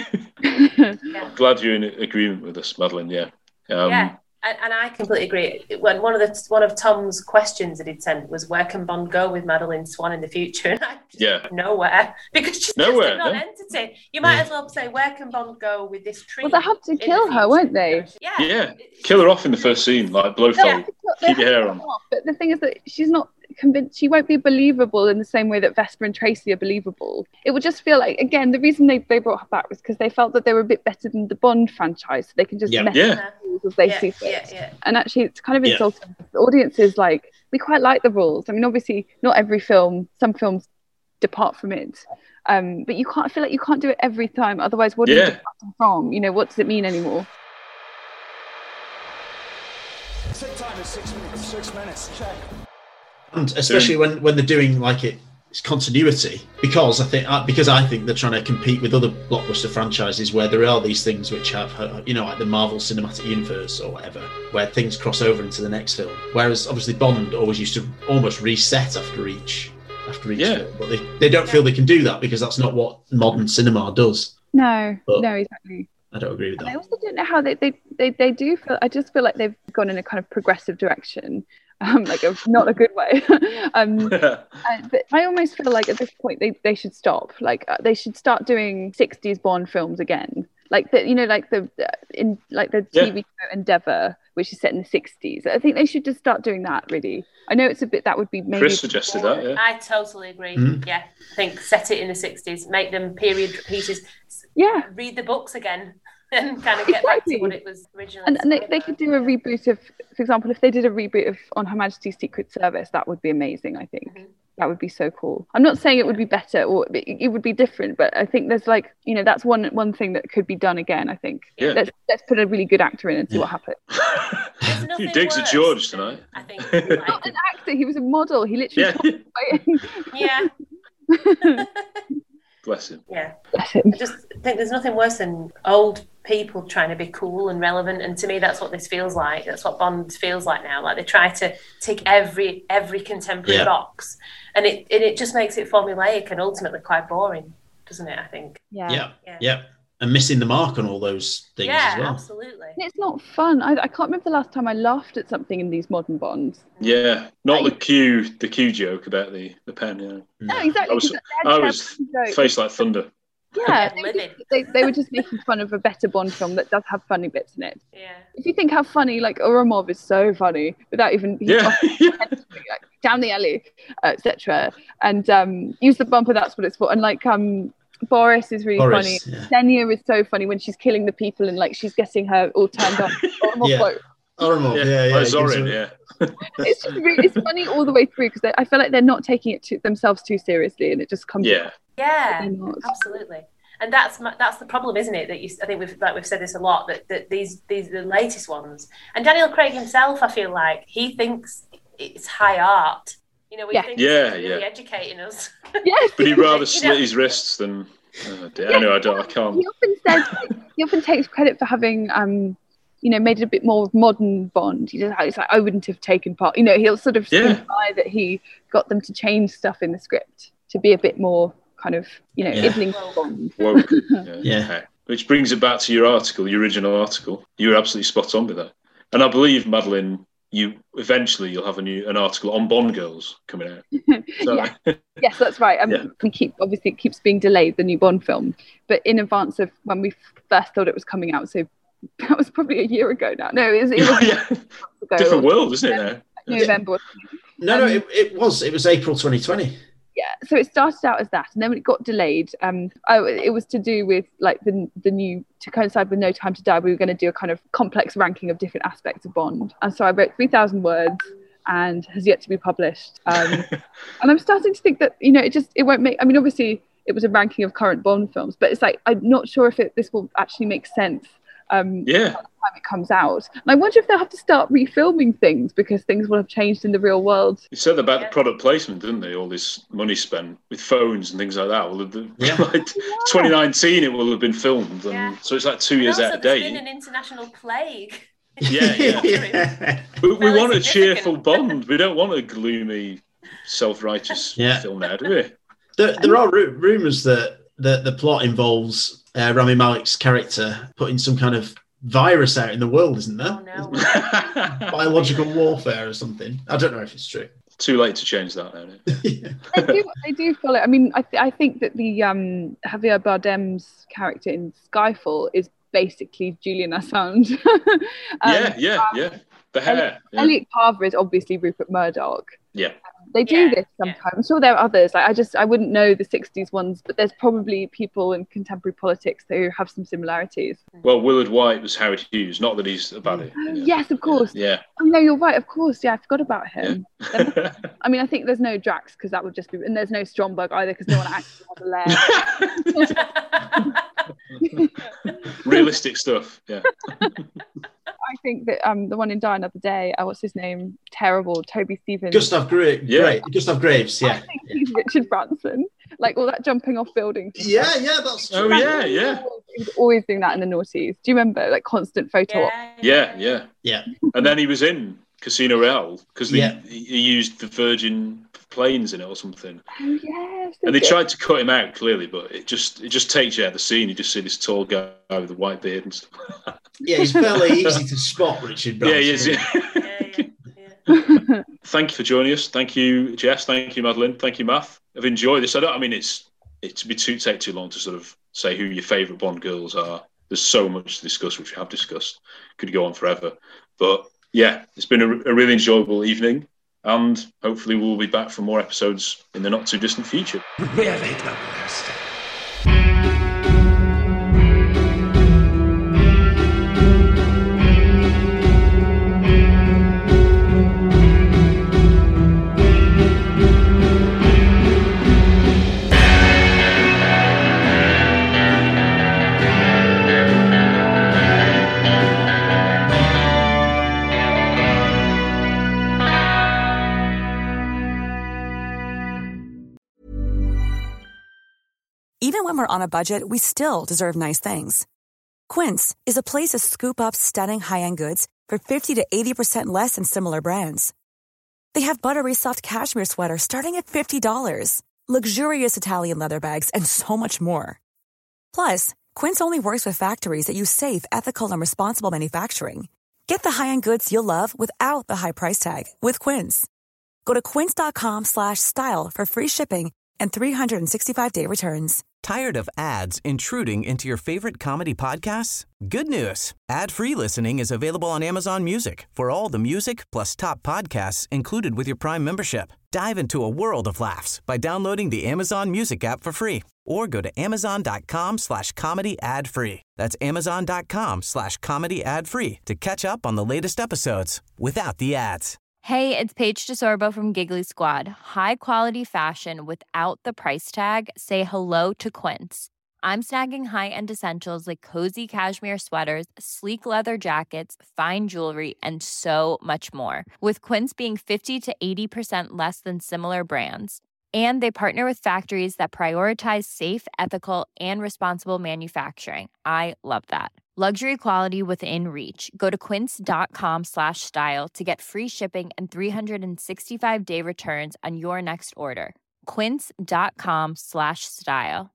Glad you're in agreement with us, Madeline. Yeah. Um, yeah, and, and I completely agree. When one of the one of Tom's questions that he'd sent was, "Where can Bond go with Madeleine Swan in the future?" And I just Yeah. nowhere, because she's Nowhere, just a no. non-entity. You might as well say, "Where can Bond go with this tree?" well, they had to kill her, won't they? Yeah. Yeah. Kill her off in the first scene, like Blofeld. They Keep your had to hair kill on. her off, But the thing is that she's not convinced. She won't be believable in the same way that Vesper and Tracy are believable. It would just feel like, again, the reason they, they brought her back was because they felt that they were a bit better than the Bond franchise, so they can just Yeah. mess Yeah. with the rules as they Yeah, see fit. yeah, yeah. And actually, it's kind of Yeah. insulting. The audience is like, we quite like the rules. I mean, obviously, not every film. Some films depart from it. Um, but you can't I feel like you can't do it every time. Otherwise, what are Yeah. you departing from? You know, what does it mean anymore? Set time is six minutes. Six minutes. Check. And especially when, when they're doing like it, it's continuity, because I think uh, because I think they're trying to compete with other blockbuster franchises where there are these things which have, uh, you know, like the Marvel Cinematic Universe or whatever, where things cross over into the next film. Whereas obviously Bond always used to almost reset after each after each Yeah. film, but they, they don't feel they can do that because that's not what modern cinema does. No, But- no, exactly. I don't agree with And I that. also don't know how they, they, they, they do feel, I just feel like they've gone in a kind of progressive direction, um, like a, not a good way. um, uh, but I almost feel like at this point they, they should stop. Like uh, they should start doing sixties Bond films again. Like the, you know, like the uh, in like the Yeah. T V show Endeavour, which is set in the sixties. I think they should just start doing that. Really, I know it's a bit that would be maybe. Chris suggested that, yeah. I totally agree. Mhm. Yeah, I think set it in the sixties, make them period pieces. Yeah. Read the books again and kind of get back to Exactly. what it was originally. And, and they, supposed they to could do a reboot of, for example, if they did a reboot of On Her Majesty's Secret Service, that would be amazing, I think. Mhm. That would be so cool. I'm not saying it would be better or it, it would be different, but I think there's like, you know, that's one one thing that could be done again, I think. Yeah. Let's, let's put a really good actor in and see Yeah. what happens. There's A few nothing digs at worse George than- tonight. I think. Not Like, an actor, he was a model. He literally Yeah. told me. yeah, Bless him. yeah. Bless him. I just think there's nothing worse than old people trying to be cool and relevant, and to me that's what this feels like. That's what Bond feels like now. Like they try to tick every every contemporary Yeah. box, and it and it just makes it formulaic and ultimately quite boring, doesn't it? I think. Yeah. Yeah, Yeah. yeah, and missing the mark on all those things Yeah, as well. absolutely. It's not fun. I, I can't remember the last time I laughed at something in these modern Bonds. Yeah, not the Q, the Q joke about the, the pen. Yeah, No, exactly. I was, because they had I to was have some jokes. face like thunder. Yeah, they were, Livid. just, they, they were just making fun of a better Bond film that does have funny bits in it. Yeah. If you think how funny, like Oromov is so funny without even he's Yeah, yeah. like down the alley, uh, et cetera. And um, use the bumper. That's what it's for. And like um, Boris is really Boris, funny. yeah. Xenia is so funny when she's killing the people and like she's getting her all turned on. Oromov Yeah. quote. Oromov, Yeah, yeah, yeah. oh, it gives Zorin, a- yeah. It's just really, it's funny all the way through because I feel like they're not taking it to themselves too seriously, and it just comes. Yeah. Yeah, They're not. absolutely. And that's my, that's the problem, isn't it? That you, I think we've like we've said this a lot. That, that these these the latest ones, and Daniel Craig himself, I feel like he thinks it's high art. You know, we Yeah. think Yeah, he's really yeah. educating us. Yes. But he'd rather You slit know- his wrists than. Oh dear. I know. I don't. I can't. He often says he often takes credit for having um you know made it a bit more modern Bond. He just it's like I wouldn't have taken part. You know, he'll sort of Yeah. imply that he got them to change stuff in the script to be a bit more kind of you know Yeah. Islington Bond. Woke. Yeah. Yeah. Okay. Which brings it back to your article, your original article. You were absolutely spot on with that. And I believe, Madeline, you eventually you'll have a new an article on Bond girls coming out. So, Yeah. Yes, that's right. Um, Yeah. We keep obviously it keeps being delayed, the new Bond film, but in advance of when we first thought it was coming out. So that was probably a year ago now. No, it was, it was yeah, ago, different or world, isn't it now? November. or something. No, no, Um, it, it was. It was April twenty twenty. Yeah, so it started out as that, and then when it got delayed, um, oh, it was to do with like the the new to coincide with No Time to Die. We were going to do a kind of complex ranking of different aspects of Bond, and so I wrote three thousand words, and has yet to be published. Um, and I'm starting to think that you know it just it won't make. I mean, obviously it was a ranking of current Bond films, but it's like I'm not sure if it this will actually make sense. Um, Yeah. by the time it comes out, and I wonder if they'll have to start refilming things because things will have changed in the real world. You said about the product placement, didn't they? All this money spent with phones and things like that. Well, the, Yeah. like twenty nineteen, it will have been filmed, and Yeah. so it's like two And years also out of there's date. been an international plague. Yeah, yeah. yeah. We, we Very want a significant. cheerful Bond. We don't want a gloomy, self-righteous Yeah. film now, do we? There, there are ru- rumours that the, the plot involves uh, Rami Malek's character putting some kind of virus out in the world, isn't there? Oh no. Biological warfare or something. I don't know if it's true. Too late to change that now. I do, I do follow. I mean, I, th- I think that the um, Javier Bardem's character in Skyfall is basically Julian Assange. um, yeah, yeah, yeah. The hair. Yeah. Elliot Carver is obviously Rupert Murdoch. yeah. they do yeah, this sometimes. Yeah. I'm sure there are others. Like, I just I wouldn't know the sixties ones, but there's probably people in contemporary politics who have some similarities. Well, Willard White was Howard Hughes. Not that he's about it. Oh, yes, of course. Yeah. Oh no, you're right. Of course. Yeah, I forgot about him. Yeah. I mean, I think there's no Drax because that would just be, and there's no Stromberg either because no one actually has a lair. Realistic stuff. Yeah. I think that um the one in Die Another Day, uh, what's his name? Terrible, Toby Stevens. Gustav Gra- yeah. Gra- Gustav Graves, yeah. I think he's Richard Branson. Like all that jumping off buildings. Yeah, stuff. yeah, that's true. Oh yeah, yeah. He was always doing that in the noughties. Do you remember? Like constant photo yeah. op. Yeah, yeah. Yeah. And then he was in Casino Royale because yeah. he, he used the Virgin planes in it or something. Oh yes. And they tried to cut him out clearly, but it just it just takes you out of the scene. You just see this tall guy with a white beard and stuff. Yeah, he's fairly easy to spot, Richard Branson. Yeah, he is. Yeah. yeah, yeah, yeah. Thank you for joining us. Thank you, Jess. Thank you, Madeline. Thank you, Math. I've enjoyed this. I don't. I mean, it's it's be too take too long to sort of say who your favourite Bond girls are. There's so much to discuss, which we have discussed. Could go on forever, but yeah, it's been a, a really enjoyable evening, and hopefully we'll be back for more episodes in the not too distant future. Really double S. Even when we're on a budget, we still deserve nice things. Quince is a place to scoop up stunning high-end goods for fifty to eighty percent less than similar brands. They have buttery soft cashmere sweaters starting at fifty dollars, luxurious Italian leather bags, and so much more. Plus, Quince only works with factories that use safe, ethical, and responsible manufacturing. Get the high-end goods you'll love without the high price tag with Quince. Go to quince.com slash style for free shipping and three sixty-five day returns. Tired of ads intruding into your favorite comedy podcasts? Good news. Ad-free listening is available on Amazon Music for all the music plus top podcasts included with your Prime membership. Dive into a world of laughs by downloading the Amazon Music app for free or go to amazon.com slash comedy ad free. That's amazon.com slash comedy ad free to catch up on the latest episodes without the ads. Hey, it's Paige DeSorbo from Giggly Squad. High quality fashion without the price tag. Say hello to Quince. I'm snagging high-end essentials like cozy cashmere sweaters, sleek leather jackets, fine jewelry, and so much more. With Quince being fifty to eighty percent less than similar brands. And they partner with factories that prioritize safe, ethical, and responsible manufacturing. I love that. Luxury quality within reach. Go to quince.com slash style to get free shipping and three sixty-five day returns on your next order. Quince.com slash style.